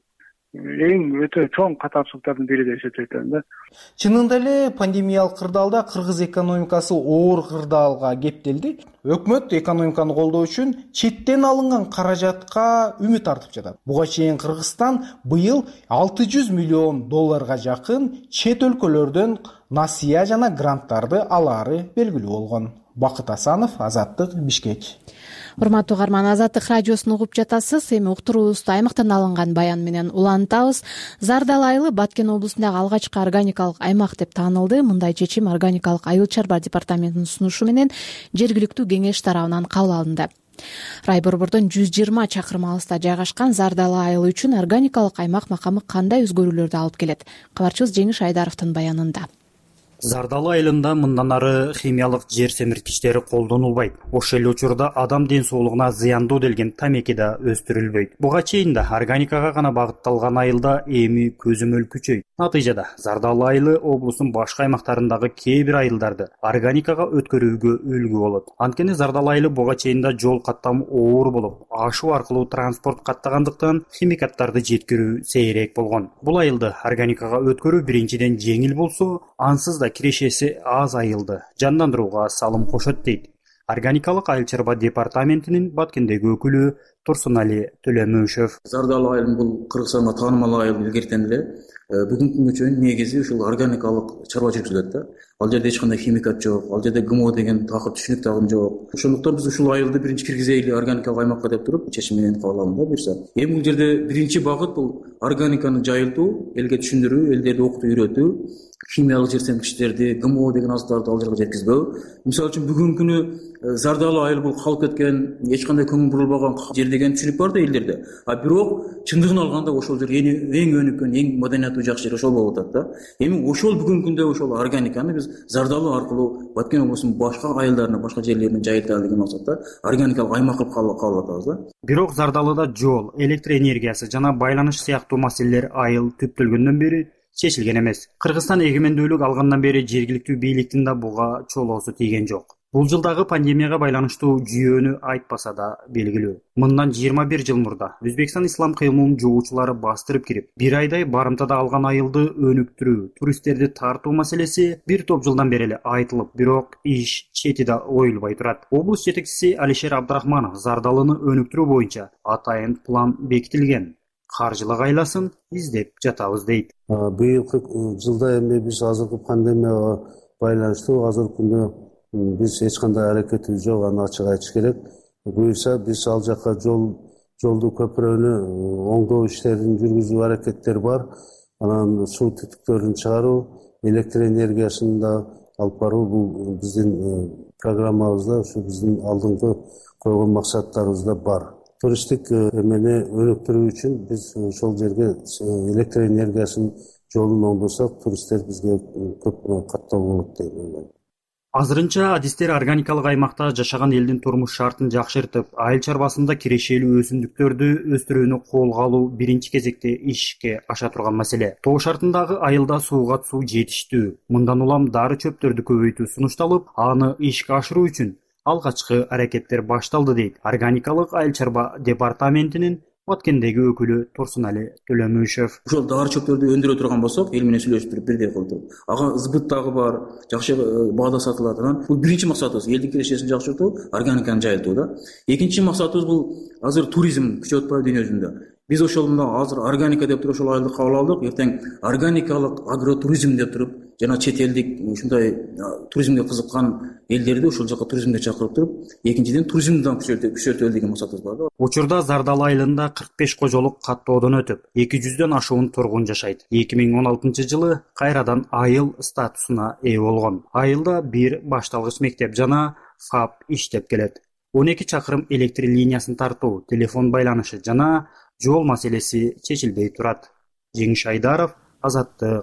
эң өтө чоң катапчылыктардын бири деп эсептейт да. Чынында эле пандемиялык кырдаалда кыргыз экономикасы оор кырдаалга кептелди. Өкмөт экономиканы колдоо үчүн четтен алынган каражатка үмүт артып жатат. Буга чейин Кыргызстан быйыл $600 миллион жакын чет өлкөлөрдөн насыя жана гранттарды алаары белгилүү болгон. Бакыт Асанов, Азаттык, Бишкек. Урматтуу угарман, Азаттык радиосун угуп жатасыз. Эми уктуруубузду аймактан алынган баян менен улантабыз. Зардал айылы Баткен облусундагы алгачкы органикалык аймак деп таанылды. Мындай чечим органикалык айыл чарба департаментинин сунушу менен жергиликтүү кеңеш тарабынан кабыл алынды. Рай борбордон 120 чакырым алыста жайгашкан Зардал айылы үчүн органикалык аймак макамы кандай өзгөрүүлөрдү алып келет? Кабарчыбыз Жеңиш Айдаровдун баянында. Зардал айылында мындан ары химиялык жер семирткичтери колдонулбайт. Ошол эле учурда адам ден соолугуна зыяндуу делген тамеки да өстүрүлбөйт. Буга чейин да органикага гана багытталган айылда эми көзөмөл күчөйт. Натыйжада Зардал айылы облустун башка аймактарындагы кээ бир айылдарды органикага өткөрүүгө үлгү болот. Анткени Зардал айылы буга чейин да жол каттамы оор болуп, ашуу аркылуу транспорт каттагандыктан химикаттарды жеткирүү сейрек болгон. Бул айылды органикага өткөрүү биринчиден жеңил болсо, ансыз да кирешеси аз айылды жандандырууга салым кошот дейт органикалык айыл чарба департаментинин Баткендеги өкүлү Турсунали Төлөмүшев. Зардал айылы бул Кыргызстанга таанымал айыл илгертен эле бүгүнкү күнгө чейин негизи ушул органикалык чарба жүргүзүлөт да. Ал жерде эч кандай химикат жок, ал жерде ГМО деген такыр түшүнүк дагы жок. Ошондуктан биз ушул айылды биринчи киргизели органикалык аймакка деп туруп чечим менен кабыл алынды буюрса. Эми бул жерде биринчи багыт бул органиканы жайылтуу, элге түшүндүрүү, элдерди окутуп үйрөтүү, химиялык жер семирткичтерди, ГМО деген азыктарды ал жерге жеткизбөө. Мисалы үчүн бүгүнкү күнү Зардал айылы бул калып кеткен, эч кандай көңүл бурулбаган жер деген түшүнүк бар да элдерде. А бирок чындыгын алганда ошол жер эң өнүккөн, эң маданияты жакшы жер ошол болуп атат да. Эми ошол бүгүнкү күндө ошол органиканы биз Зардалы аркылуу Баткен облусунун башка айылдарына, башка жерлерине жайылталы деген максатта органикалык аймак кылып кабыл атабыз да. Бирок Зардалыда жол, электр энергиясы жана байланыш сыяктуу маселелер айыл түптөлгөндөн бери чечилген эмес. Кыргызстан эгемендүүлүк алгандан бери жергиликтүү бийликтин да буга чолоосу тийген жок. Бул жылдагы пандемияга байланыштуу жүйөнү айтпаса да белгилүү. Мындан 21 жыл мурда Өзбекстан ислам кыймылынын жоочулары бастырып кирип, бир айдай барымтада алган айылды өнүктүрүү, туристтерди тартуу маселеси бир топ жылдан бери эле айтылып, бирок иш чети да оюлбай турат. Облус жетекчиси Алишер Абдрахманов Зардалыны өнүктүрүү боюнча атайын план бекитилген. Каржылык айласын издеп жатабыз дейт. Быйылкы жылда эми биз азыркы пандемияга байланыштуу азыркы күндө биз эч кандай аракетибиз жок, аны ачык айтыш керек. Буюрса биз ал жака жолду көпүрөнү оңдоо иштерин жүргүзүү аракеттери бар. Анан суу түтүктөрүн чыгаруу, электр энергиясын да алып баруу бул биздин программабызда, ушу биздин алдыңкы койгон максаттарыбызда бар. Туристтик эмени өнүктүрүү үчүн биз ошол жерге электр энергиясын жолун оңдосок, туристтер бизге көп каттоо болот деп ойлойм. Азырынча адистер органикалык аймакта жашаган элдин турмуш шартын жакшыртып, айыл чарбасында кирешелүү өсүмдүктөрдү өстүрүүнү колго алуу биринчи кезекте ишке аша турган маселе. Тоо шартындагы айылда сууга суу жетиштүү. Мындан улам дары чөптөрдү көбөйтүү сунушталып, аны ишке ашыруу үчүн алгачкы аракеттер башталды дейт органикалык айыл чарба департаментинин Баткендеги өкүлү Турсунали Төлөмүшев. Ошол дары чөптөрдү өндүрө турган болсок, эл менен сүйлөшүп туруп бирдей кылып туруп, ага сбыт дагы бар, жакшы баада сатылат. Бул биринчи максатыбыз, элдин кирешесин жакшыртуу, органиканы жайылтуу да. Экинчи максатыбыз бул азыр туризм күчөп атпайбы дүйнө жүзүндө. Биз ошол мына азыр органика деп туруп ошол айылды кабыл алдык. Эртең органикалык агротуризм деп туруп, жана чет элдик ушундай туризмге кызыккан элдерди ошол жака туризмге чакырып туруп, экинчиден туризмди да күчөтөлү деген максатыбыз бар да. Учурда Зардал айылында 45 кожолук каттоодон өтүп, 200дөн ашуун тургун жашайт. 2016 жылы кайрадан айыл статусуна ээ болгон. Айылда бир башталгыч мектеп жана ФАП иштеп келет. 12 чакырым электр линиясын тартуу, телефон байланышы жана жол маселеси чечилбей турат. Жеңиш Айдаров, Азаттык,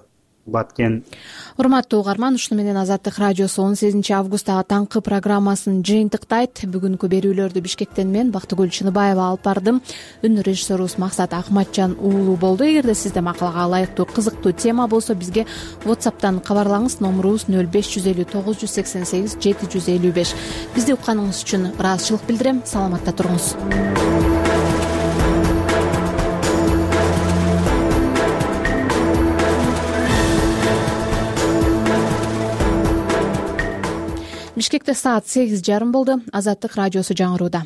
Баткен. Урматтуу угарман, ушуну менен Азаттык радиосу 18 августтагы таңкы программасын жыйынтыктайт. Бүгүнкү берүүлөрдү Бишкектен мен Бактыгүл Чыныбаева алып бардым. Үн режиссерубуз Максат Акматжан уулу болду. Эгерде сизде макалага ылайыктуу кызыктуу тема болсо, бизге WhatsApp'тан кабарлаңыз. Номурубуз 0550 988 755. Бизди укканыңыз үчүн ыраазычылык билдирем. Саламатта туруңуз. Бишкекте саат 8:30 болду. Азаттык радиосу жаңырууда.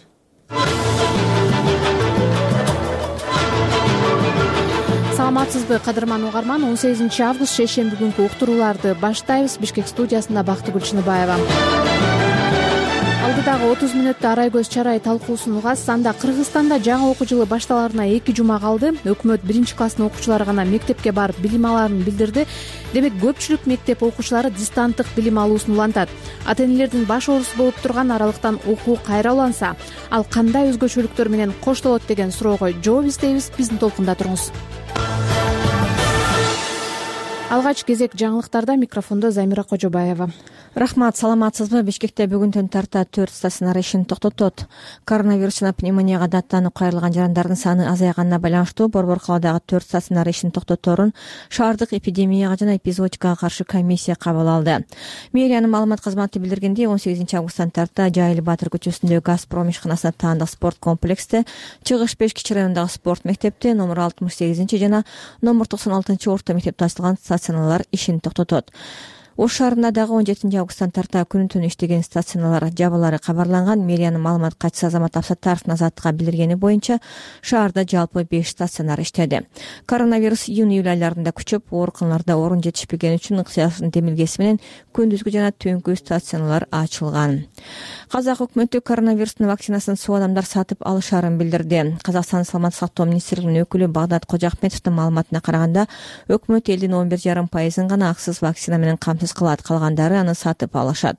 Саламатсызбы, кадырман угарман? 18 август шейшемби күнкү уктурууларды баштайбыз. Бишкек студиясында Бактыгүл Чыныбаева. Алдыдагы 30 мүнөттө арай көз чарай талкуусун угасыз. Анда Кыргызстанда жаңы окуу жылы башталарына 2 жума калды. Өкмөт 1-класстын окуучулары гана мектепке барып билим аларын билдирди. Демек көпчүлүк мектеп окуучулары дистанттык билим алуусун улантат. Ата-энелердин баш оорусу болуп турган аралыктан окуу кайра уланса, ал кандай өзгөчөлүктөр менен коштолот деген суроого жооп издейбиз. Биздин толкунда туруңуз. Алгач кезек жаңылыктарда. Микрофондо Замира Кожобаева. Рахмат, саламатсызбы? Бишкекте бүгүндөн тарта 4 стационар ишин токтотот. Коронавирус жана пневмонияга даттанып кайрылган жарандардын саны азайганына байланыштуу Борбор калаадагы 4 стационар ишин токтоторун шаардык эпидемияга жана эпизоотикага каршы комиссия кабыл алды. Мэриянын маалымат кызматы билдиргендей, 18 августтан тарта Жайыл Батыр көчөсүндөгү Газпром ишканасына таандык спорт комплексте, Чыгыш 5 кичи районундагы спорт мектепте, номер 68 жана номер 96 орто мектепте ачылган стационарлар ишин токтотот. Ош шаарында дагы 17 августтан тарта күнү-түнү иштеген стационарлар жабылары кабарланган. Мэриянын маалымат катчысы Азамат Абсаттаровдун Азаттыкка билдиргени боюнча, шаарда жалпы 5 стационар иштеди. Коронавирус июнь-июль айларында күчөп, ооруканаларда орун жетишпегени үчүн ыктыярдын демилгеси менен күндүзгү жана түнкү стационарлар ачылган. Казак өкмөтү коронавирустун вакцинасын суу адамдар сатып алышарын билдирди. Казакстан саламаттык сактоо министрлигинин өкүлү Багдат Кожахметовдун маалыматына караганда, өкмөт элдин 11,5% гана аксыз вакцина менен кылат, калгандары аны сатып алышат.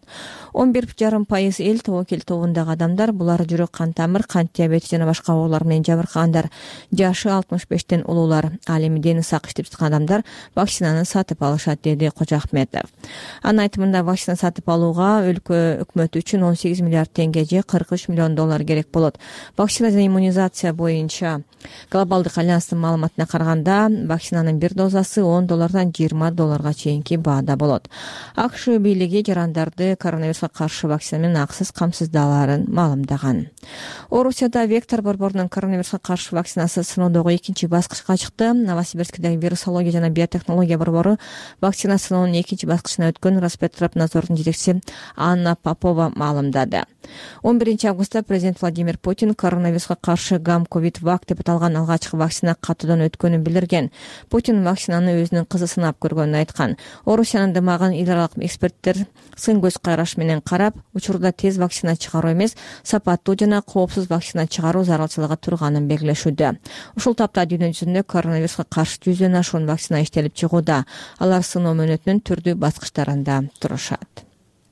11,5% эл тобокел тобундагы адамдар, булар жүрөк кан тамыр, кант диабети жана башка оорулар менен жабыркагандар, жашы 65тен улуулар, ал эми дени сак иштеп жаткан адамдар вакцинаны сатып алышат, деди Кожахметов. Анын айтымында, вакцина сатып алууга өлкө өкмөтү үчүн 18 миллиард теңге же $43 миллион керек болот. Вакцина жана иммунизация боюнча глобалдык альянстын маалыматына караганда, вакцинанын бир дозасы $10 $20 чейинки баада болот. АКШ бийлиги жарандарды коронавируска каршы вакцина менен аксыз камсыздаларын маалымдаган. Орусияда Вектор борборунун коронавируска каршы вакцинасы сыноодогу 2 баскычка чыкты. Новосибирскидеги вирусология жана биотехнология борбору вакцина сыноонун 2 баскычына өткөн Роспотребнадзордун жетекчиси Анна Попова маалымдады. 11 августта президент Владимир Путин коронавируска каршы Гамковид-Вак деп аталган алгачкы вакцина катуудан өткөнүн билдирген. Путин вакцинаны өзүнүн кызы сынап көргөнүн айткан. Орусиянын дымагын эл аралык эксперттер сын көз караш менен карап, учурда тез вакцина чыгаруу эмес, сапаттуу жана коопсуз вакцина чыгаруу зарылчылыгы турганын белгилешүүдө. Ушул тапта дүйнө жүзүндө коронавируска каршы 100дөн ашуун вакцина иштелип чыгууда. Алар сыноо мөөнөтүнүн түрдүү баскычтарында турушат.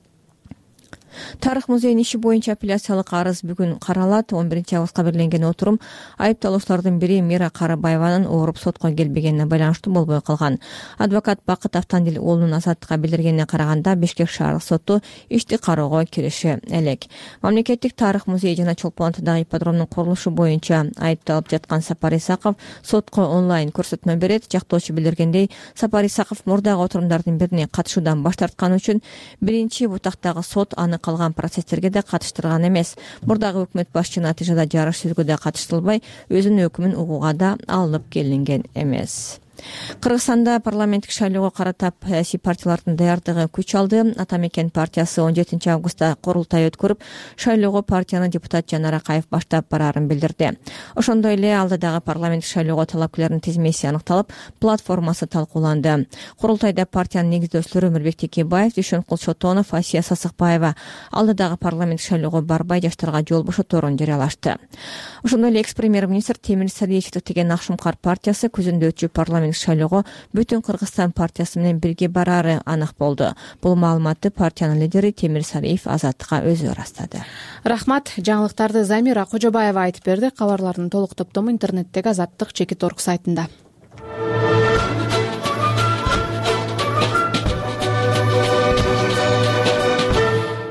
Тарых музейинин иши боюнча апелляциялык арыз бүгүн каралат. 11 августка берилген отурум айыпталуучулардын бири Мира Карабаеванын ооруп сотко келбегенине байланыштуу болбой калган. Адвокат Бакыт Автандил уулунун Азаттыкка билдиргенине караганда, Бишкек шаардык соту ишти кароого кириши элек. Мамлекеттик тарых музейи жана Чолпон атадагы ипподромдун курулушу боюнча айыпталып жаткан Сапар Исаков сотко онлайн көрсөтмө берет. Жактоочу билдиргендей, Сапар Исаков мурдагы отурумдардын бирине катышуудан баш тартканы үчүн биринчи бутактагы сот аны калган процесстерге да катыштырган эмес. Мурдагы өкмөт башчы натыйжада жарыш сүзгүдө катыштырылбай, өзүнүн өкүмүн угууга да алынып келинген эмес. Кыргызстанда парламенттик шайлоого карата саясий партиялардын даярдыгы күч алды. Ата Мекен партиясы 17 августта курултай өткөрүп, шайлоого партиянын депутат Жанар Акаев баштап барарын билдирди. Ошондой эле алдыдагы парламенттик шайлоого талапкерлердин тизмеси аныкталып, платформасы талкууланды. Курултайда партиянын негиздөөчүлөрү Өмүрбек Текебаев, Дүйшөнкул Чотонов, Асия Сасыкбаева алдыдагы парламенттик шайлоого барбай жаштарга жол бошоторун жарыялашты. Ошондой эле экс-премьер-министр Темир Сариев жетектеген Ак Шумкар партиясы күзүндө өтчү парламент шайлоого Бүтүн Кыргызстан партиясы менен бирге барары анык болду. Бул маалыматты партиянын лидери Темир Сариев Азаттыкка өзү ырастады. Рахмат. Жаңылыктарды Замира Кожобаева айтып берди. Кабарлардын толук топтому интернеттеги Азаттык /org сайтында.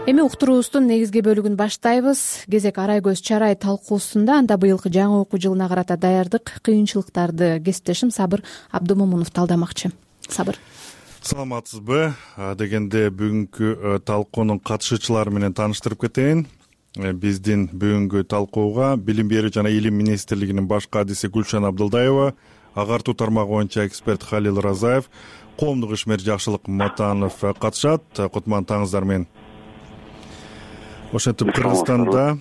Эми уктуруубуздун негизги бөлүгүн баштайбыз. Кезек арай көз чарай талкуусунда анда быйылкы жаңы окуу жылына карата даярдык кыйынчылыктарды кесиптешим Сабыр Абдымомунов талдамакчы. Сабыр, саламатсызбы? Дегенде бүгүнкү талкуунун катышуучулары менен тааныштырып кетейин. Биздин бүгүнкү талкууга Билим берүү жана Илим министрлигинин баш кадиси Гүлшан Абдылдаева, агартуу тармагы боюнча эксперт Халил Разаев, коомдук ишмер Жакшылык Матанов катышат. Кутман таңыңыздар менен. Ошентип Кыргызстанда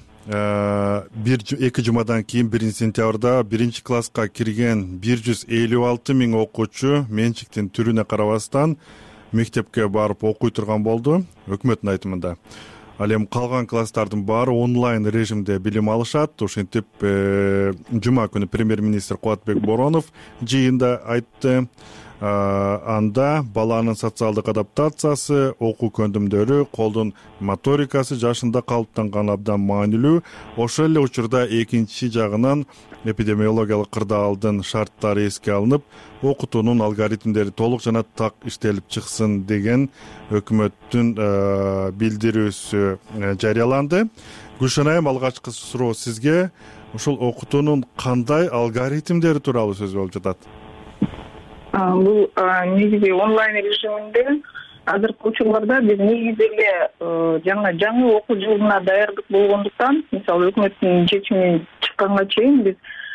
2 жумадан кийин 1-сентябрда 1-класска кирген 156 миң окуучу менчиктин түрүнө карабастан мектепке барып окуй турган болду, өкмөттүн айтымында. Ал эми калган класстардын баары онлайн режимде билим алышат. Ошентип жума күнү премьер-министр Кубатбек Боронов жыйында айтты. Анда баланын социалдык адаптациясы, окуу көндүмдөрү, колдун моторикасы жашында калыптанган абдан маанилүү. Ошол эле учурда экинчи жагынан эпидемиологиялык кырдаалдын шарттары эске алынып, окутуунун алгоритмдери толук жана так иштелип чыксын деген өкмөттүн билдирүүсү жарыяланды. Гүлшан айым, алгачкы суроо сизге. Ушул окутуунун кандай алгоритмдери тууралуу сөз болуп жатат? Бул негизи онлайн режиминде азыркы учурларда биз негизи эле жаңы окуу жылына даярдык болгондуктан, мисалы өкмөттүн чечими чыкканга чейин биз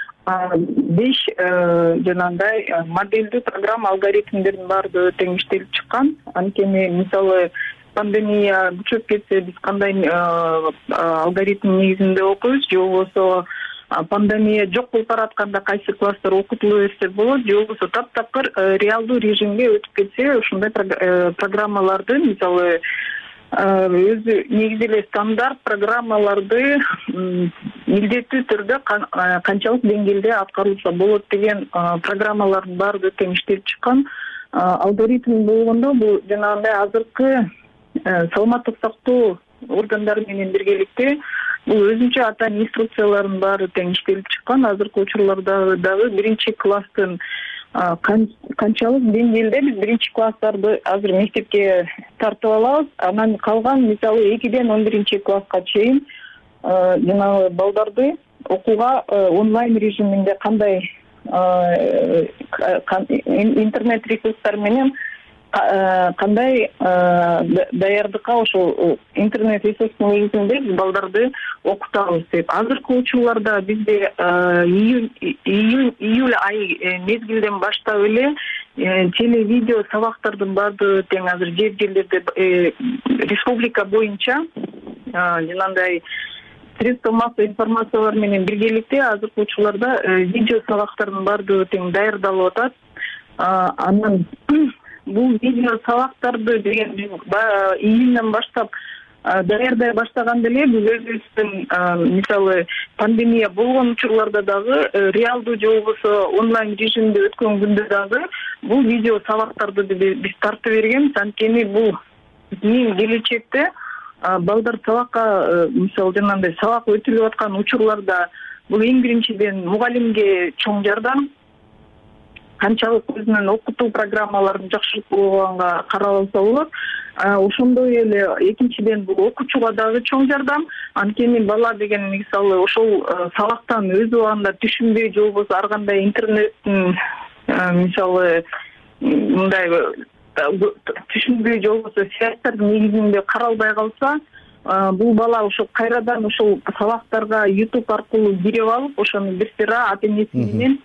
5 жанагындай модельдүү программа алгоритмдердин баары тең иштелип чыккан. Анткени мисалы пандемия күчөп кетсе биз кандай алгоритм негизинде окуйбуз, же болбосо пандемия жок болуп баратканда кайсы класстар окутула берсе болот, же болбосо таптакыр реалдуу режимге өтүп кетсе, ушундай программаларды, мисалы өзү негизи эле стандарт программаларды милдеттүү түрдө канчалык деңгээлде аткарылса болот деген программалардын баары тең иштелип чыккан. Алгоритм болгондо бул жанагындай азыркы саламаттык сактоо органдары менен биргеликте бул өзүнчө атайын инструкциялардын баары тең иштелип чыккан. Азыркы учурларда дагы 1-класстын канчалык деңгээлде биз 1-класстарды азыр мектепке тартып алабыз. Анан калган мисалы 2-ден 11-класска чейин жанагы балдарды окууга онлайн режиминде кандай интернет ресурстар менен кандай даярдыкка ошол интернет ресурстун негизинде биз балдарды окутабыз деп. Азыркы учурларда бизде июль айы мезгилден баштап эле телевидео сабактардын баардыгы тең азыр жерлерде республика боюнча жанагындай средства массовой информациялар менен биргеликте азыркы учурларда видео сабактардын баардыгы тең даярдалып атат. Анан бул видео сабактарды деген июндан баштап даярдай баштаганда эле биз өзүбүздүн мисалы пандемия болгон учурларда дагы реалдуу же болбосо онлайн режимде өткөн күндө дагы бул видео сабактарды биз тартып бергенбиз. Анткени бул кийин келечекте балдар сабакка мисалы жанагындай сабак өтүлүп аткан учурларда бул эң биринчиден мугалимге чоң жардам. Канчалык өзүнүн окутуу программаларын жакшыртууга карап алса болот. Ошондой эле экинчиден бул окуучуга дагы чоң жардам. Анткени бала деген мисалы ошол сабактан өз убагында түшүнбөй же болбосо ар кандай интернеттин мисалы мындай түшүнбөй же болбосо связьтардын негизинде каралбай калса, бул бала ошол кайрадан ошол сабактарга YouTube аркылуу кирип алып, ошону бир сыйра ата энеси менен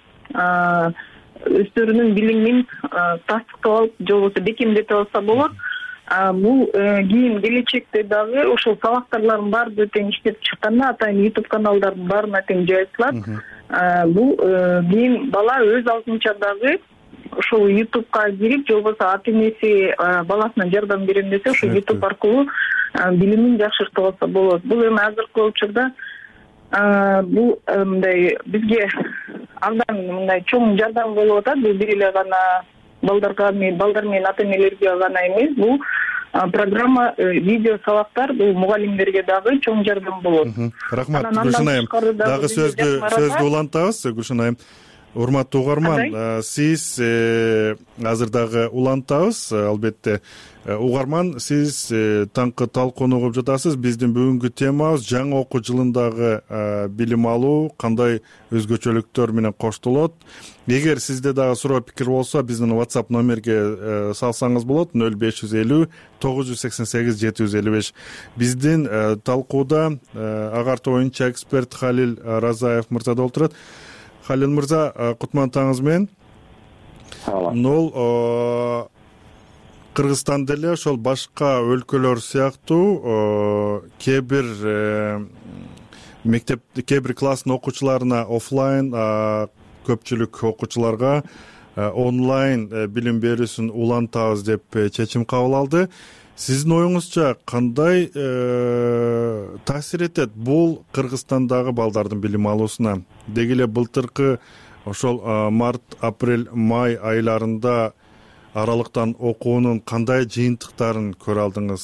өздөрүнүн билимин тастыктап алып же болбосо бекемдетип алса болот. Бул кийин келечекте дагы ошол сабактарлардын баардыгы тең иштеп чыкканда атайын YouTube каналдардын баарына тең жайылтылат. Бул кийин бала өз алдынча дагы ошол YouTube'га кирип же болбосо ата энеси баласына жардам берем десе, ошол YouTube аркылуу билимин жакшыртып алса болот. Бул эми азыркы учурда бул мындай бизге абдан мындай чоң жардам болуп атат. Бул бир эле гана балдар менен ата энелерге гана эмес, бул программа видео сабактар бул мугалимдерге дагы чоң жардам болот. Рахмат Гүлшан айым. Дагы сөздү улантабыз Гүлшан айым. урматтуу угарман, сиз азыр дагы улантабыз. Албетте угарман, сиз таңкы талкууну угуп жатасыз. Биздин бүгүнкү темабыз жаңы окуу жылындагы билим алуу кандай өзгөчөлүктөр менен коштолот. Эгер сизде дагы суроо пикир болсо, биздин WhatsApp номерге салсаңыз болот. 0550 988 755. Биздин талкууда агартуу боюнча эксперт Халил Разаев мырза да отурат. Халил мырза, кутман таңыңыз менен. Нол Кыргызстан деле ошол башка өлкөлөр сыяктуу кээ бир мектеп, кээ бир класстын окуучуларына офлайн, көпчүлүк окуучуларга онлайн билим берүүсүн улантабыз деп чечим кабыл алды. Сиздин оюңузча кандай таасир этет бул Кыргызстандагы балдардын билим алуусуна? Деги эле былтыркы ошол март, апрель, май айларында аралыктан окуунун кандай жыйынтыктарын көрө алдыңыз?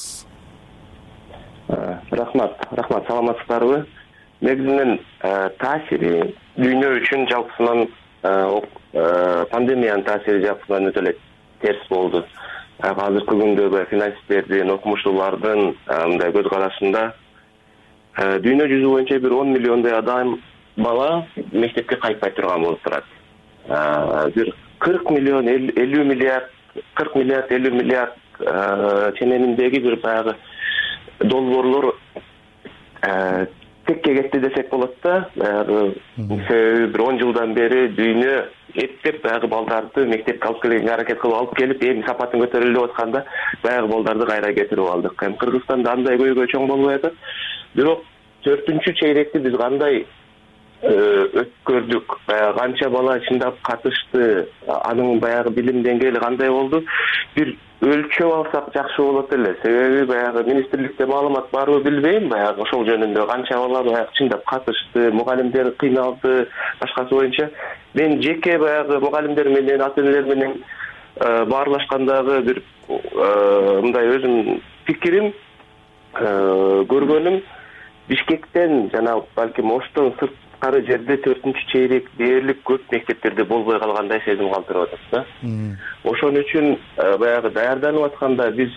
Рахмат, саламатсыздарбы? Негизинен таасири дүйнө үчүн жалпысынан пандемиянын таасири жалпысынан өтө эле терс болду. Азыркы күндө финансисттердин, окумуштуулардын мындай көз карашында дүйнө жүзү боюнча бир 10 миллиондой адам бала мектепке кайтпай турган болуп турат. Бир 40 миллион 50 миллиард 50 миллиард ченеминдеги бир баягы долбоорлор текке кетти десек болот да. Себеби бир 10 жылдан бери дүйнө эптеп баягы балдарды мектепке алып келгенге аракет кылып алып келип, эми сапатын көтөрүлүп атканда баягы балдарды кайра кетирип алдык. Эми Кыргызстанда андай көйгөй чоң болбой атат. Бирок 4-чү чейректи биз кандай өткөрдүк, канча бала чындап катышты, анын баягы билим деңгээли кандай болду? Бир өлчөп алсак жакшы болот эле. Себеби баягы министрликте маалымат барбы билбейм, баягы ошол жөнүндө канча бала баягы чындап катышты, мугалимдер кыйналды, башкасы боюнча. Мен жеке баягы мугалимдер менен, ата-энелер менен баарлашкандагы бир мындай өзүм пикирим, көргөнүм, Бишкектен жана балким Оштон сырткары жерде 4-чү чейрек дээрлик көп мектептерде болбой калгандай сезим калтырып атат да. Ошон үчүн баягы даярданып атканда биз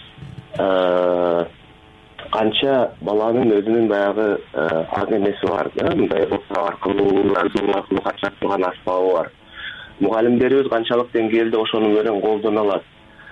канча баланын өзүнүн баягы эмеси бар да, мындай WhatsApp аркылуу, Zoom аркылуу катышып турган аспабы бар. Мугалимдерибиз канчалык деңгээлде ошону менен колдоно алат.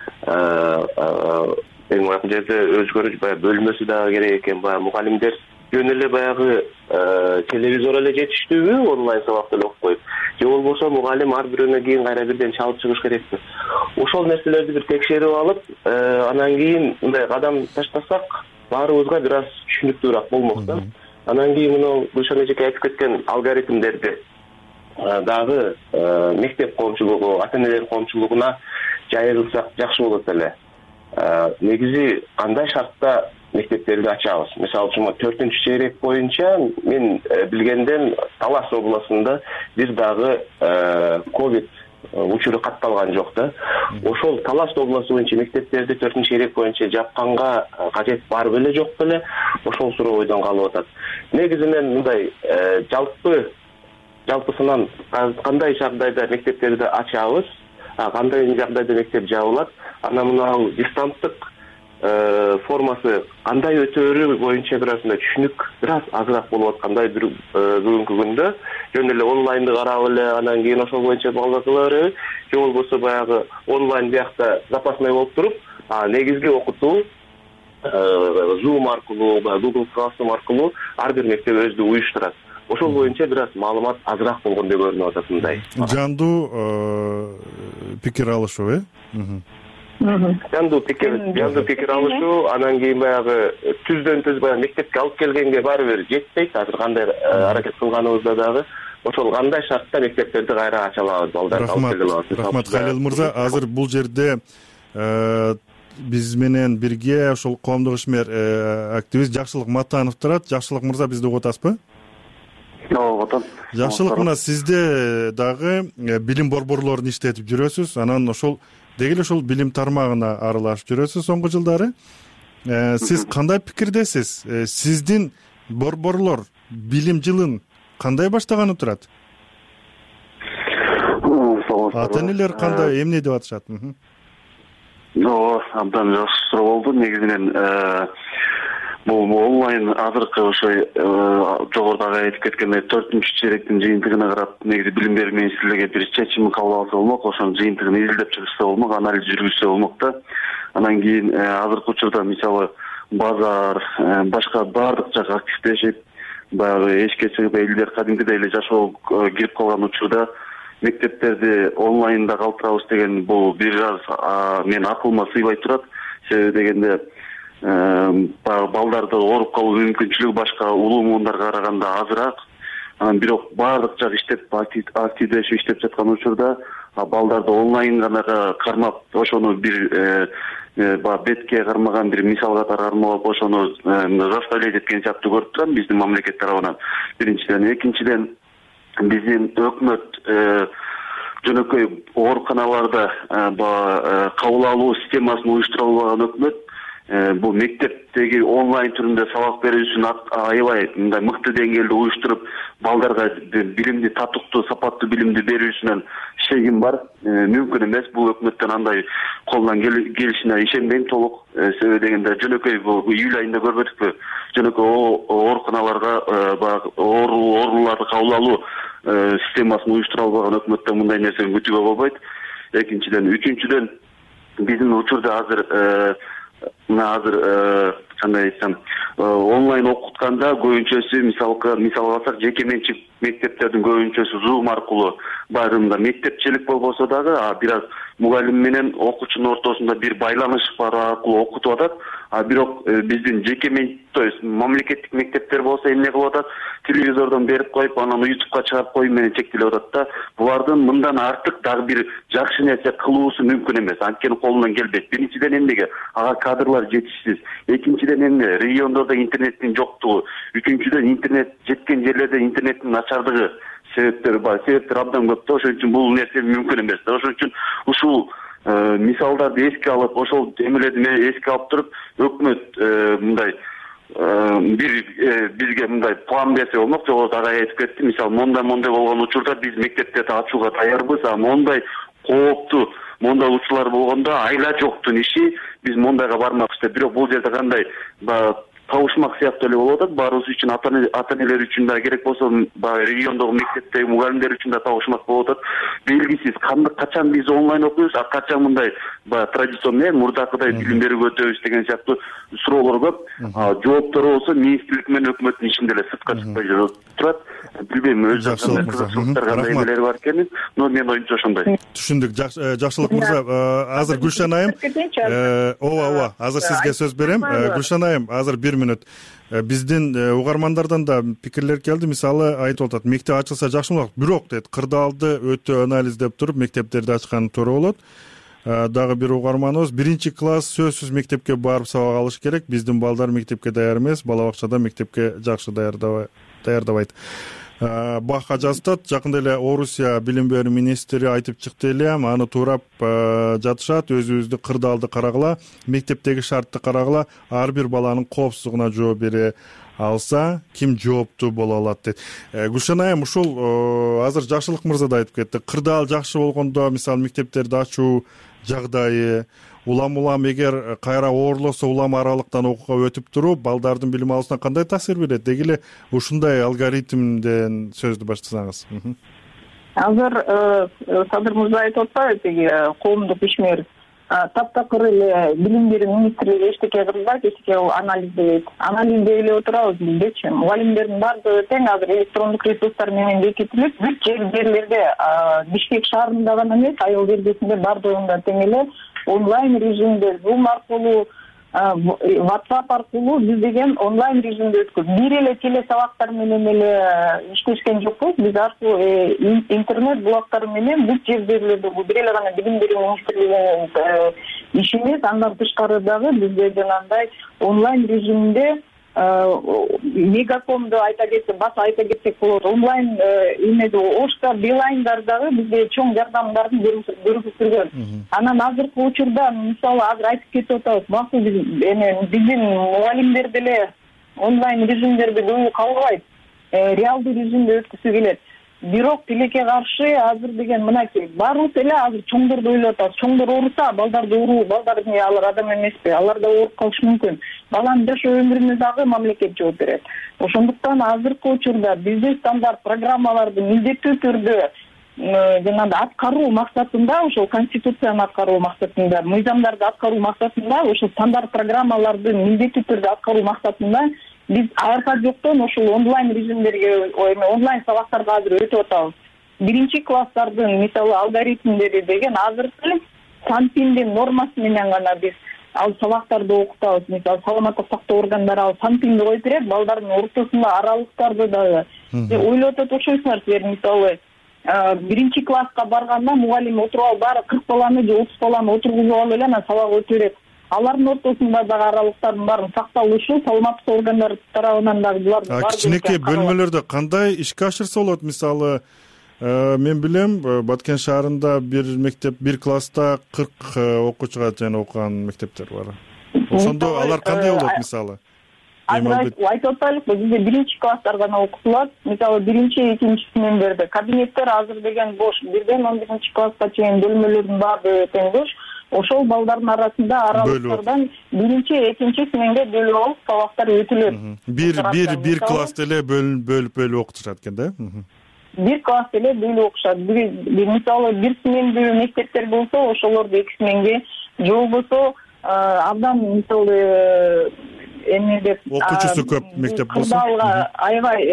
Эми бул жерде өзгөрүш баягы бөлмөсү дагы керек экен. Баягы мугалимдер жөн эле баягы телевизор эле жетиштүүбү, онлайн сабакты эле окуп коюп, же болбосо мугалим ар бирөөнөн кийин кайра бирден чалып чыгыш керекпи? Ошол нерселерди бир текшерип алып, анан кийин мындай кадам таштасак, баарыбызга бир аз түшүнүктүүрөөк болмок да. Анан кийин мына Гүлшан эжеке айтып кеткен алгоритмдерди дагы мектеп коомчулугу, ата-энелер коомчулугуна жайылтсак жакшы болот эле. Негизи кандай шартта мектептерди ачабыз? Мисалы үчүн 4-чү чейрек боюнча мен билгенден Талас областында бир дагы ковид учуру катталган жок да. Ошол Талас областы боюнча мектептерди 4-чү чейрек боюнча жапканга кажет бар беле жок беле? Ошол суроо ойдон калып атат. Негизинен мындай жалпысынан кандай жагдайда мектептерди ачабыз, кандай жагдайда мектеп жабылат, анан мына дистанттык формасы кандай өтөөрү боюнча бир аз түшүнүк бир аз азыраак болуп аткандай бүгүнкү күндө. Жөн эле онлайнды карап эле, анан кийин ошол боюнча балдар кыла береби, же болбосо баягы онлайн биякта запасной болуп туруп, негизги окутуу Zoom аркылуу, Google Classroom аркылуу ар бир мектеп өзү уюштурат. Ошол боюнча бир аз маалымат азыраак болгондой көрүнүп атат мындай. Жандуу пикир алышуу, Жандуу пикир алышуу, анан кийин баягы түздөн түз баягы мектепке алып келгенге баары бир жетпейт. Азыр кандай аракет кылганыбызда дагы ошол кандай шартта мектептерди кайра ача алабыз, балдарды алып келе алабыз. Рахмат Халил мырза. Азыр бул жерде биз менен бирге ошол коомдук ишмер активист Жакшылык Матанов турат. Жакшылык мырза, бизди угуп атасызбы? Ооба, Жакшылык, мына сизде дагы билим борборлорун иштетип жүрөсүз. Анан ошол деги эле ошол билим тармагына аралашып жүрөсүз соңку жылдары. Сиз кандай пикирдесиз? Сиздин борборлор билим жылын кандай баштаганы турат? саламатсыздарбы? ата энелер кандай, эмне деп атышат? Ооба, абдан жакшы суроо болду. Негизинен бул онлайн азыркы ошо жогорудагы айтып кеткендей 4-чейректин жыйынтыгына карап негизи билим берүү министрлиги бир чечим кабыл алса болмок, ошонун жыйынтыгын изилдеп чыгышса болмок, анализ жүргүзсө болмок да. Анан кийин азыркы учурда мисалы базар, башка баардык жак активдешип, баягы эшикке чыгып элдер кадимкидей эле жашоого кирип калган учурда мектептерди онлайнда калтырабыз деген бул бир аз менин акылыма сыйбай турат. Себеби дегенде балдарды ооруп калуу мүмкүнчүлүгү башка улуу муундарга караганда азыраак. Бирок баардык жак иштеп активдешип иштеп жаткан учурда балдарды онлайн гана кармап, ошону бир бетке кармаган, бир мисал катары кармап, ошону заставлять эткен сыяктуу көрүп турам биздин мамлекет тарабынан. Биринчиден, экинчиден биздин өкмөт жөнөкөй ооруканаларда кабыл алуу системасын уюштура албаган өкмөт бул мектептеги онлайн түрүндө сабак берүүсүн аябай мындай мыкты деңгээлде уюштуруп, балдарга билимди, татыктуу, сапаттуу билимди берүүсүнөн шегим бар. Мүмкүн эмес, бул өкмөттөн андай колунан келишине ишенбейм толук. Себеби дегенде жөнөкөй бул июль айында көрбөдүкпү? Жөнөкөй ооруканаларга ооруларды кабыл алуу системасын уюштура албаган өкмөттөн мындай нерсени күтүүгө болбойт. Экинчиден, үчүнчүдөн биздин учурда азыр кандай айтсам, онлайн окутканда көбүнчөсү мисал алсак жеке менчик мектептердин көбүнчөсү Zoom аркылуу байрымда мектепчилик болбосо дагы бир аз мугалим менен окуучунун ортосунда бир байланыш бар аркылуу окутуп атат. Бирок биздин жеке то есть мамлекеттик мектептер болсо эмне кылып атат? Телевизордон берип коюп, анан YouTubeга чыгарып коюу менен чектелип атат да. Булардын мындан артык дагы бир жакшы нерсе кылуусу мүмкүн эмес. Анткени колунан келбейт. Биринчиден эмнеге? Ага кадрлар жетишсиз. Экинчиден эмне? Региондордо интернеттин жоктугу. Үчүнчүдөн интернет жеткен жерлерде интернеттин начардыгы себептери бар. Себептер абдан көп да. Ошон үчүн бул нерсе мүмкүн эмес. Ошон үчүн ушул мисалдарды эске алып, ошол эмелерди эске алып туруп, өкмөт мындай бизге мындай план берсе болмок. Жогоруда айтып кетти. Мисалы мондай болгон учурда биз мектептерди ачууга даярбыз. Мондай кооптуу, мондай учурлар болгондо айла жоктун иши биз мондайга бармакпыз деп. Бирок бул жерде кандай табышмак сыяктуу эле болуп атат. Баарыбыз үчүн, ата энелер үчүн да керек болсо, региондогу мектептеги мугалимдер үчүн да табышмак болуп атат. Белгисиз качан биз онлайн окуйбуз, качан мындай традиционный мурдакыдай билим берүүгө өтөбүз деген сыяктуу суроолор көп. Жооптору болсо министрлик менен өкмөттүн ичинде эле сыртка чыкпай турат. Билбейм, өз кандай эмелери бар экенин, но менин оюмча ошондой. Түшүндүк. Жакшылык мырза, азыр Гүлшан айым, ооба, азыр сизге сөз берем. Гүлшан айым, азыр 1 мүнөт. Биздин угармандардан да пикирлер келди. Мисалы айтып атат, мектеп ачылса жакшы болот, бирок дейт, кырдаалды өтө анализдеп туруп мектептерди ачкан туура болот. Дагы бир угарманыбыз, 1-класс сөзсүз мектепке барып сабак алыш керек. Биздин балдар мектепке даяр эмес, бала бакчада мектепке жакшы даярдабайт. Бак Ажастат жакында эле Орусия билим берүү министри айтып чыкты эле, аны туурап жатышат. Өзүбүздү кырдаалды карагыла, мектептеги шартты карагыла, ар бир баланын коопсуздугуна жооп бере алса, ким жооптуу боло алат дейт. Гүлшан айым, ушул азыр Жакшылык мырза да айтып кетти. Кырдаал жакшы болгондо, мисалы мектептерди ачуу жагдайы, улам эгер кайра оорлосо, улам аралыктан окууга өтүп туруп, балдардын билим алуусуна кандай таасир берет? Деги эле ушундай алгоритмден сөздү баштасаңыз. Азыр Садыр мырза айтып атпайбы, тиги коомдук ишмер таптакыр эле билим берүү министрлиги эчтеке кылбайт, эчтеке анализдебейт. Анализдей эле отурабыз биздечи. Мугалимдердин баардыгы тең азыр электрондук ресурстар менен бекитилип, бүт жерлерде Бишкек шаарында гана эмес, айыл жердесинде баардыгында тең эле онлайн режимде, Zoom аркылуу, WhatsApp аркылуу биз деген онлайн режимде өткөз. Бир эле телесабактар менен эле иштешкен жокпуз. Биз аркылуу интернет булактары менен бүт жерлерде бул бир эле гана билим берүү министрлигинин иши эмес, андан тышкары дагы бизде жанагындай онлайн режимде Мегакомду айта кетсек болот. Онлайн эмеде Ошта, Билайндар дагы бизге чоң жардамдарды көрсөтүлгөн. Анан азыркы учурда мисалы азыр айтып кетип атабыз, макул биздин мугалимдер деле онлайн режимдерди көбү кабыл албайт. Реалдуу режимде өткүсү келет. бирок тилекке каршы азыр деген мынакей баарыбыз эле азыр чоңдорду ойлоп атабыз. Чоңдор ооруса балдарды оору, балдар эмне алар адам эмеспи? Алар да ооруп калышы мүмкүн. Баланын жашоо өмүрүнө дагы мамлекет жооп берет. Ошондуктан азыркы учурда биздин стандарт программаларды милдеттүү түрдө жанагындай аткаруу максатында, ошол конституцияны аткаруу максатында, мыйзамдарды аткаруу максатында, ошол стандарт программаларды милдеттүү түрдө аткаруу максатында биз арка жоктон ошол онлайн режимдерге, онлайн сабактарга азыр өтүп атабыз. Биринчи класстардын мисалы алгоритмдери деген азыркы санпиндин нормасы менен гана биз ал сабактарды окутабыз. Мисалы саламаттык сактоо органдары ал санпинди коюп берет, балдардын ортосунда аралыктарды дагы. Ойлоп атат ошойсуңар силер, мисалы биринчи класска барганда мугалим отуруп алып баары 40 баланы же 30 баланы отургузуп алып эле анан сабак өтүп берет. Алардын ортосунда дагы аралыктардын баарын сакталышы саламаттык органдары тарабынан дагы булардын баары кичинекей бөлмөлөрдө кандай ишке ашырса болот? Мисалы мен билем Баткен шаарында бир мектеп, бир класста 40 окуучуга чейин окуган мектептер бар. Ошондо алар кандай болот мисалы? Айтып атпайлыкпы, бизде биринчи класстар гана окутулат. Мисалы биринчи, экинчи сменберде кабинеттер азыр деген бош. Бирден 11 класска чейин бөлмөлөрдүн баары тең бош. Ошол балдардын арасында аралыктардан биринчи, экинчи сменге бөлүп алып сабактар өтүлөт. Бир класста эле бөлүп окутушат экен да? Бир класста эле бөлүп окушат. Мисалы бир смендүү мектептер болсо, ошолорду 2 сменге, же болбосо абдан мисалы эмнедеп окуучусу көп мектеп болсо, аябай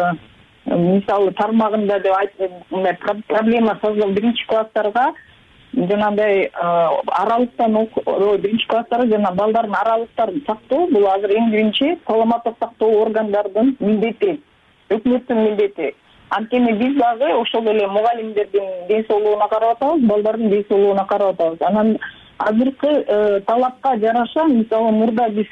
мисалы тармагында деп айтып проблема создол биринчи класстарга жанагындай аралыктан биринчи класстарга жана балдардын аралыктарын сактоо бул азыр эң биринчи саламаттык сактоо органдарынын милдети, өкмөттүн милдети. Анткени биз дагы ошол эле мугалимдердин ден соолугуна карап атабыз, балдардын ден соолугуна карап атабыз. Анан азыркы талапка жараша, мисалы мурда биз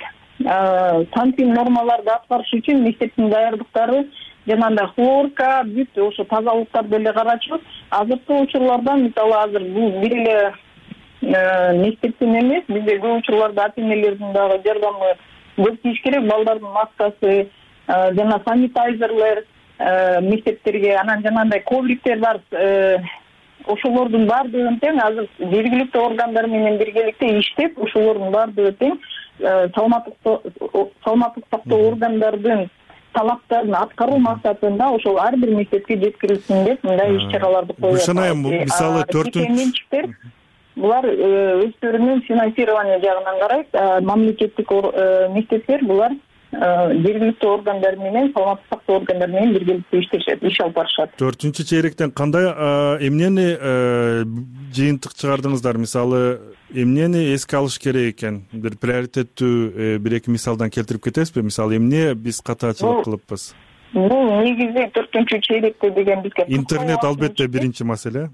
санпин нормаларды аткарыш үчүн мектептин даярдыктары жанагындай хлорка, бүт ошо тазалыктарды эле карачу. Азыркы учурларда мисалы азыр бул бир эле мектептин эмес, бизде көп учурларда ата энелердин дагы жардамы көп тийиш керек. Балдардын маскасы, жана санитайзерлер мектептерге, анан жанагындай ковриктер бар. Ошолордун баардыгын тең азыр жергиликтүү органдар менен биргеликте иштеп, ошолордун баардыгы тең саламаттык сактоо органдарынын талаптарын аткаруу максатында ошол ар бир мектепке жеткирилсин деп мындай иш-чараларды коюп атат. Гүлшан айым, мисалы 4-менчиктер булар өздөрүнүн финансирование жагынан карайт. Мамлекеттик мектептер булар жергиликтүү органдар менен, саламаттык сактоо органдары менен биргеликте иштешет, иш алып барышат. 4-чейректен кандай эмнени жыйынтык чыгардыңыздар? Мисалы, эмнени эске алыш керек экен? Бир приоритеттүү бир-эки мисалдан келтирип кетесизби? Мисалы, эмне биз катаачылык кылыппыз? Бул негизи 4-чейректе деген бизге интернет албетте биринчи маселе.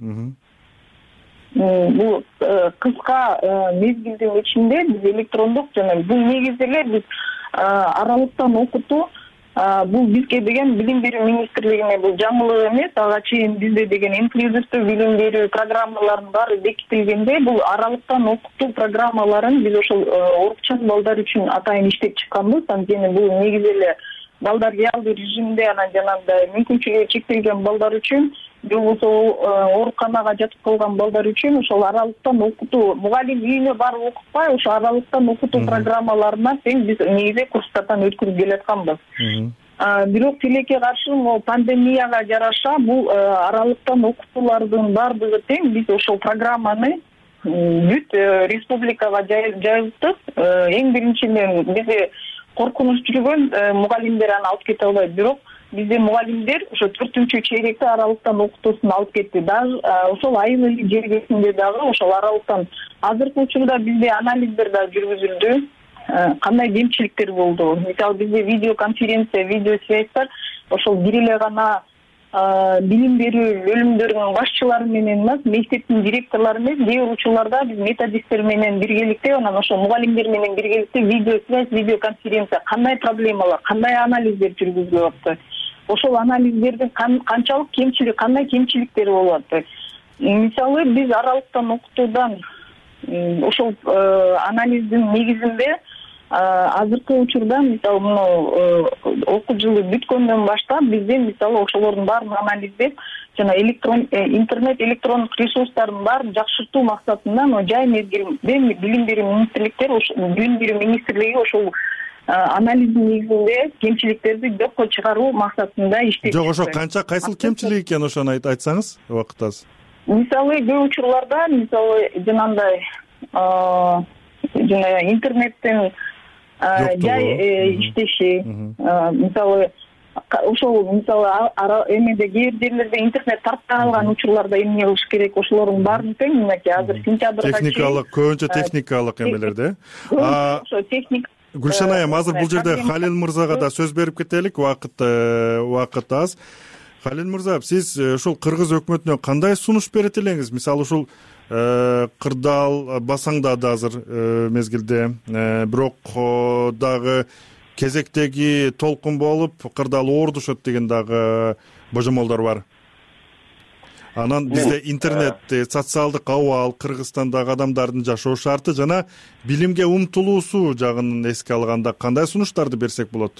Бул кыска мезгилдин ичинде биз электрондук жана бул негизи эле биз аралыктан окутуу, бул бизге деген билим берүү министрлигине бул жаңылык эмес. Ага чейин бизде деген инклюзивдүү билим берүү программаларынын баары бекитилгенде, бул аралыктан окутуу программаларын биз ошол орукчан балдар үчүн атайын иштеп чыкканбыз. Анткени бул негизи эле балдар реалдуу режимде, анан жанагындай мүмкүнчүлүгү чектелген балдар үчүн, же болбосо ооруканага жатып калган балдар үчүн ошол аралыктан окутуу, мугалим үйүнө барып окутпай, ошол аралыктан окутуу программаларына тең биз негизи курстардан өткүзүп келатканбыз. Бирок тилекке каршы пандемияга жараша бул аралыктан окутуулардын баардыгы тең биз ошол программаны бүт республикага жайылттык. Эң биринчиден бизде коркунуч жүргөн мугалимдер аны алып кете албайт. Бирок бизде мугалимдер ошо 4-чейректе аралыктан окутуусун алып кетти. Дагы ошол айыл эли жергесинде дагы ошол аралыктан азыркы учурда бизде анализдер да жүргүзүлдү. Кандай кемчиликтер болду? Мисалы бизде видеоконференция, видеосвязьтар ошол бир эле гана билим берүү бөлүмдөрүнүн башчылары менен эмес, мектептин директорлору эмес, кээ бир учурларда биз методисттер менен биргеликте, анан ошол мугалимдер менен биргеликте видеосвязь, видеоконференция, кандай проблемалар, кандай анализдер жүргүзүлүп атты. Ошол анализдердин канчалык кемчилик, кандай кемчиликтери болуп атты. Мисалы биз аралыктан окутуудан ошол анализдин негизинде азыркы учурда мисалы муну окуу жылы бүткөндөн баштап бизде мисалы ошолордун баарын анализдеп жана интернет электрондук ресурстардын баарын жакшыртуу максатында мына жай мезгилде билим берүү министрлиги ошол анализдин негизинде кемчиликтерди жокко чыгаруу максатында иштеп жок ошо кайсыл кемчилик экен ошону айтсаңыз убакыт аз. Мисалы көп учурларда мисалы жанагындай жана интернеттин жай иштеши мисалы ошол мисалы эмеде кээ бир жерлерде интернет тартпай калган учурларда эмне кылыш керек ошолордун баарын тең мынакей азыр сентябрга техникалык көбүнчө техникалык эмелерде ошо техник Гүлшан айым азыр бул жерде Халил мырзага да сөз берип кетелик, убакыт аз. Халил мырза, сиз ушул кыргыз өкмөтүнө кандай сунуш берет элеңиз? Мисалы ушул кырдаал басаңдады азыр мезгилде, бирок дагы кезектеги толкун болуп кырдаал оордушат деген дагы божомолдор бар. Анан бизде интернет, социалдык абал, Кыргызстандагы адамдардын жашоо шарты жана билимге умтулуусу жагын эске алганда кандай сунуштарды берсек болот?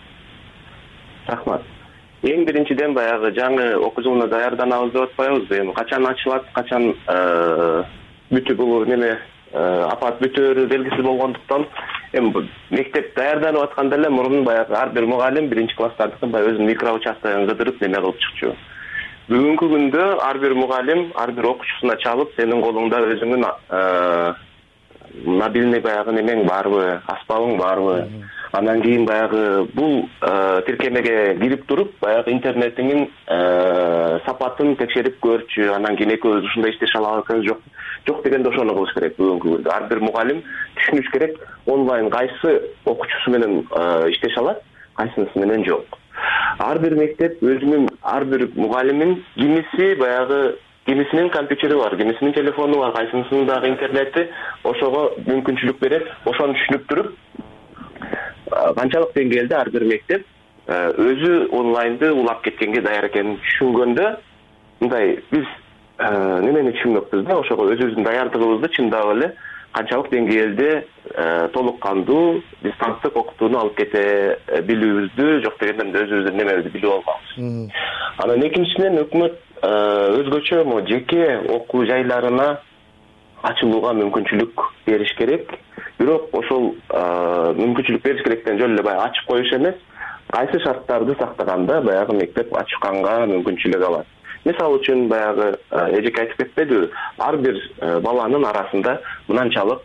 Рахмат. Эң биринчиден баягы жаңы окуу жылына даярданабыз деп атпайбызбы? Эми качан ачылат, качан бүтүп бул неме апат бүтөөрү белгисиз болгондуктан эми мектеп даярданып атканда эле мурун баягы ар бир мугалим биринчи класстардыкын баягы өзүнүн микроучасткасын кыдырып неме кылып чыкчу. Бүгүнкү күндө ар бир мугалим ар бир окуучусуна чалып, сенин колуңда өзүңүн мобильный баягы немең барбы, аспабың барбы? Анан кийин баягы бул тиркемеге кирип туруп, баягы интернетиңин сапатын текшерип көрчү. Анан кийин экөөбүз ушундай иштеше алабыз, жок дегенде ошону кылыш керек бүгүнкү күндө. Ар бир мугалим түшүнүш керек, онлайн кайсы окуучусу менен иштеше алат, кайсынысы менен жок. Ар бир мектеп өзүнүн ар бир мугалимин кимисинин компьютери бар, кимисинин телефону бар, кайсынысынын дагы интернети ошого мүмкүнчүлүк берет. Ошону түшүнүп туруп, канчалык деңгээлде ар бир мектеп өзү онлайнды улап кеткенге даяр экенин түшүнгөндө, мындай биз немени түшүнмөкпүз да, ошого өзүбүздүн даярдыгыбызды чындап эле канчалык деңгээлде толук кандуу дистанттык окутууну алып кете билүүбүздү, жок дегенде өзүбүздүн немебизди билип алганбыз. Анан экинчиден өкмөт өзгөчө жеке окуу жайларына ачылууга мүмкүнчүлүк бериш керек. Бирок ошол мүмкүнчүлүк бериш керектен жөн эле баягы ачып коюш эмес, кайсы шарттарды сактаганда баягы мектеп ачканга мүмкүнчүлүк алат. Мисалы үчүн баягы эжеке айтып кетпедиби, ар бир баланын арасында мынанчалык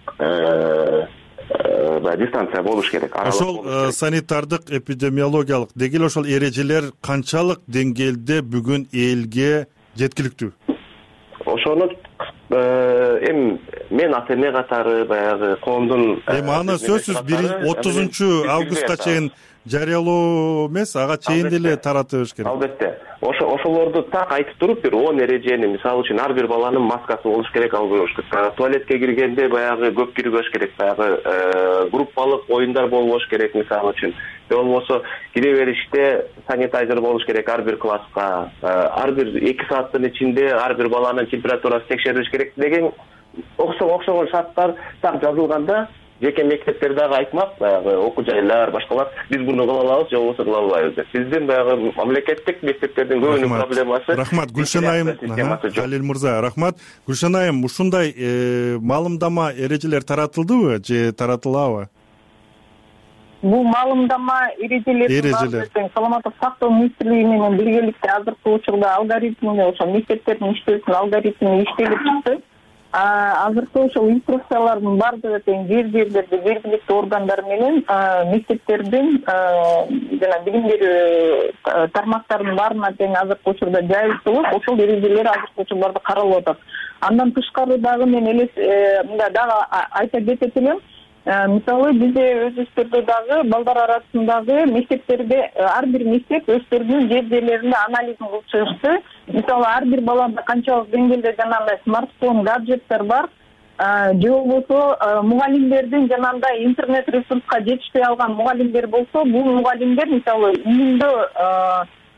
дистанция болуш керек. Ошол санитардык эпидемиологиялык деги эле ошол эрежелер канчалык деңгээлде бүгүн элге жеткиликтүү? Ошону эми мен ата эне катары баягы коомдун аны сөзсүз 30 августка чейин жарыялоо эмес, ага чейин деле таратыш керек. Албетте. Ошолорду так айтып туруп, бир 10 эрежени, мисалы үчүн ар бир баланын маскасы болуш керек, туалетке киргенде баягы көп кирбеш керек, баягы группалык оюндар болбош керек, мисалы үчүн. Же болбосо кире бериште санитайзер болуш керек ар бир класска. Ар бир 2 сааттын ичинде ар бир баланын температурасы текшерилиш керек деген окшогон шарттар так жазылганда, жеке мектептер дагы айтмак, баягы окуу жайлар, башкалар биз буну кыла алабыз, же болбосо кыла албайбыз деп. Биздин баягы мамлекеттик мектептердин көбүнүн проблемасы. Рахмат Гүлшан айым, Халил мырза, рахмат. Гүлшан айым, ушундай маалымдама эрежелер таратылдыбы же таратылабы? Бул маалымдама эрежелери саламаттык сактоо министрлиги менен биргеликте азыркы учурда алгоритмине, ошо мектептердин иштөөсүнүн алгоритми иштелип чыкты. Азыркы ошол инструкциялардын баардыгы тең жерлерде жергиликтүү органдар менен мектептердин жана билим берүү тармактарынын баарына тең азыркы учурда жайылтылып, ошол эрежелер азыркы учурларда каралып атат. Андан тышкары дагы мен мындай дагы айта кетет элем. Мисалы бизде өзүбүздө дагы балдар арасындагы мектептерде ар бир мектеп өздөрүнүн жер-жерлеринде анализин кылып чыгышты. Мисалы ар бир балада канчалык деңгээлде жанагындай смартфон, гаджеттер бар, же болбосо мугалимдердин жанагындай интернет ресурска жетишпей алган мугалимдер болсо, бул мугалимдер мисалы үйүндө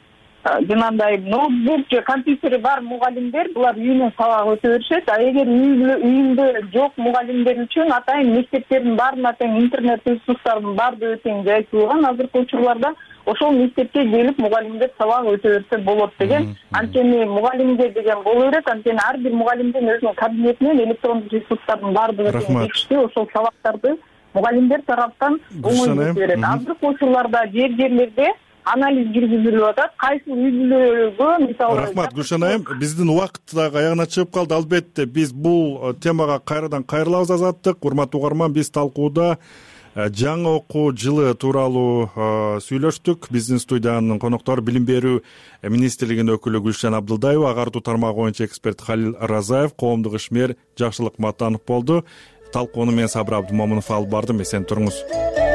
жанагындай ноутбук же компьютери бар мугалимдер булар үйүнөн сабак өтө беришет. А эгер үйүндө жок мугалимдер үчүн атайын мектептердин баарына тең интернет ресурстардын баардыгы тең жайылтылган азыркы учурларда. Ошол мектепке келип мугалимдер сабак өтө берсе болот деген. Анткени мугалимге деген боло берет. Анткени ар бир мугалимдин өзүнүн кабинетинен электрондук ресурстардын баардыгы тең жетиштүү. Ошол сабактарды мугалимдер тараптан оңой өтө берет. Азыркы учурларда жерлерде анализ жүргүзүлүп атат. Кайсы үй бүлөгө мисалы. Рахмат Гүлшан айым, биздин убакыт дагы аягына чыгып калды. Албетте биз бул темага кайрадан кайрылабыз Азаттык. Урматтуу угарман, биз талкууда жаңы окуу жылы тууралуу сүйлөштүк. Биздин студиянын коноктору Билим берүү министрлигинин өкүлү Гүлшан Абдылдаева, агартуу тармагы боюнча эксперт Халил Разаев, коомдук ишмер Жакшылык Матанов болду. Талкууну мен Сабыр Абдымомунов алып бардым. Эсен туруңуз.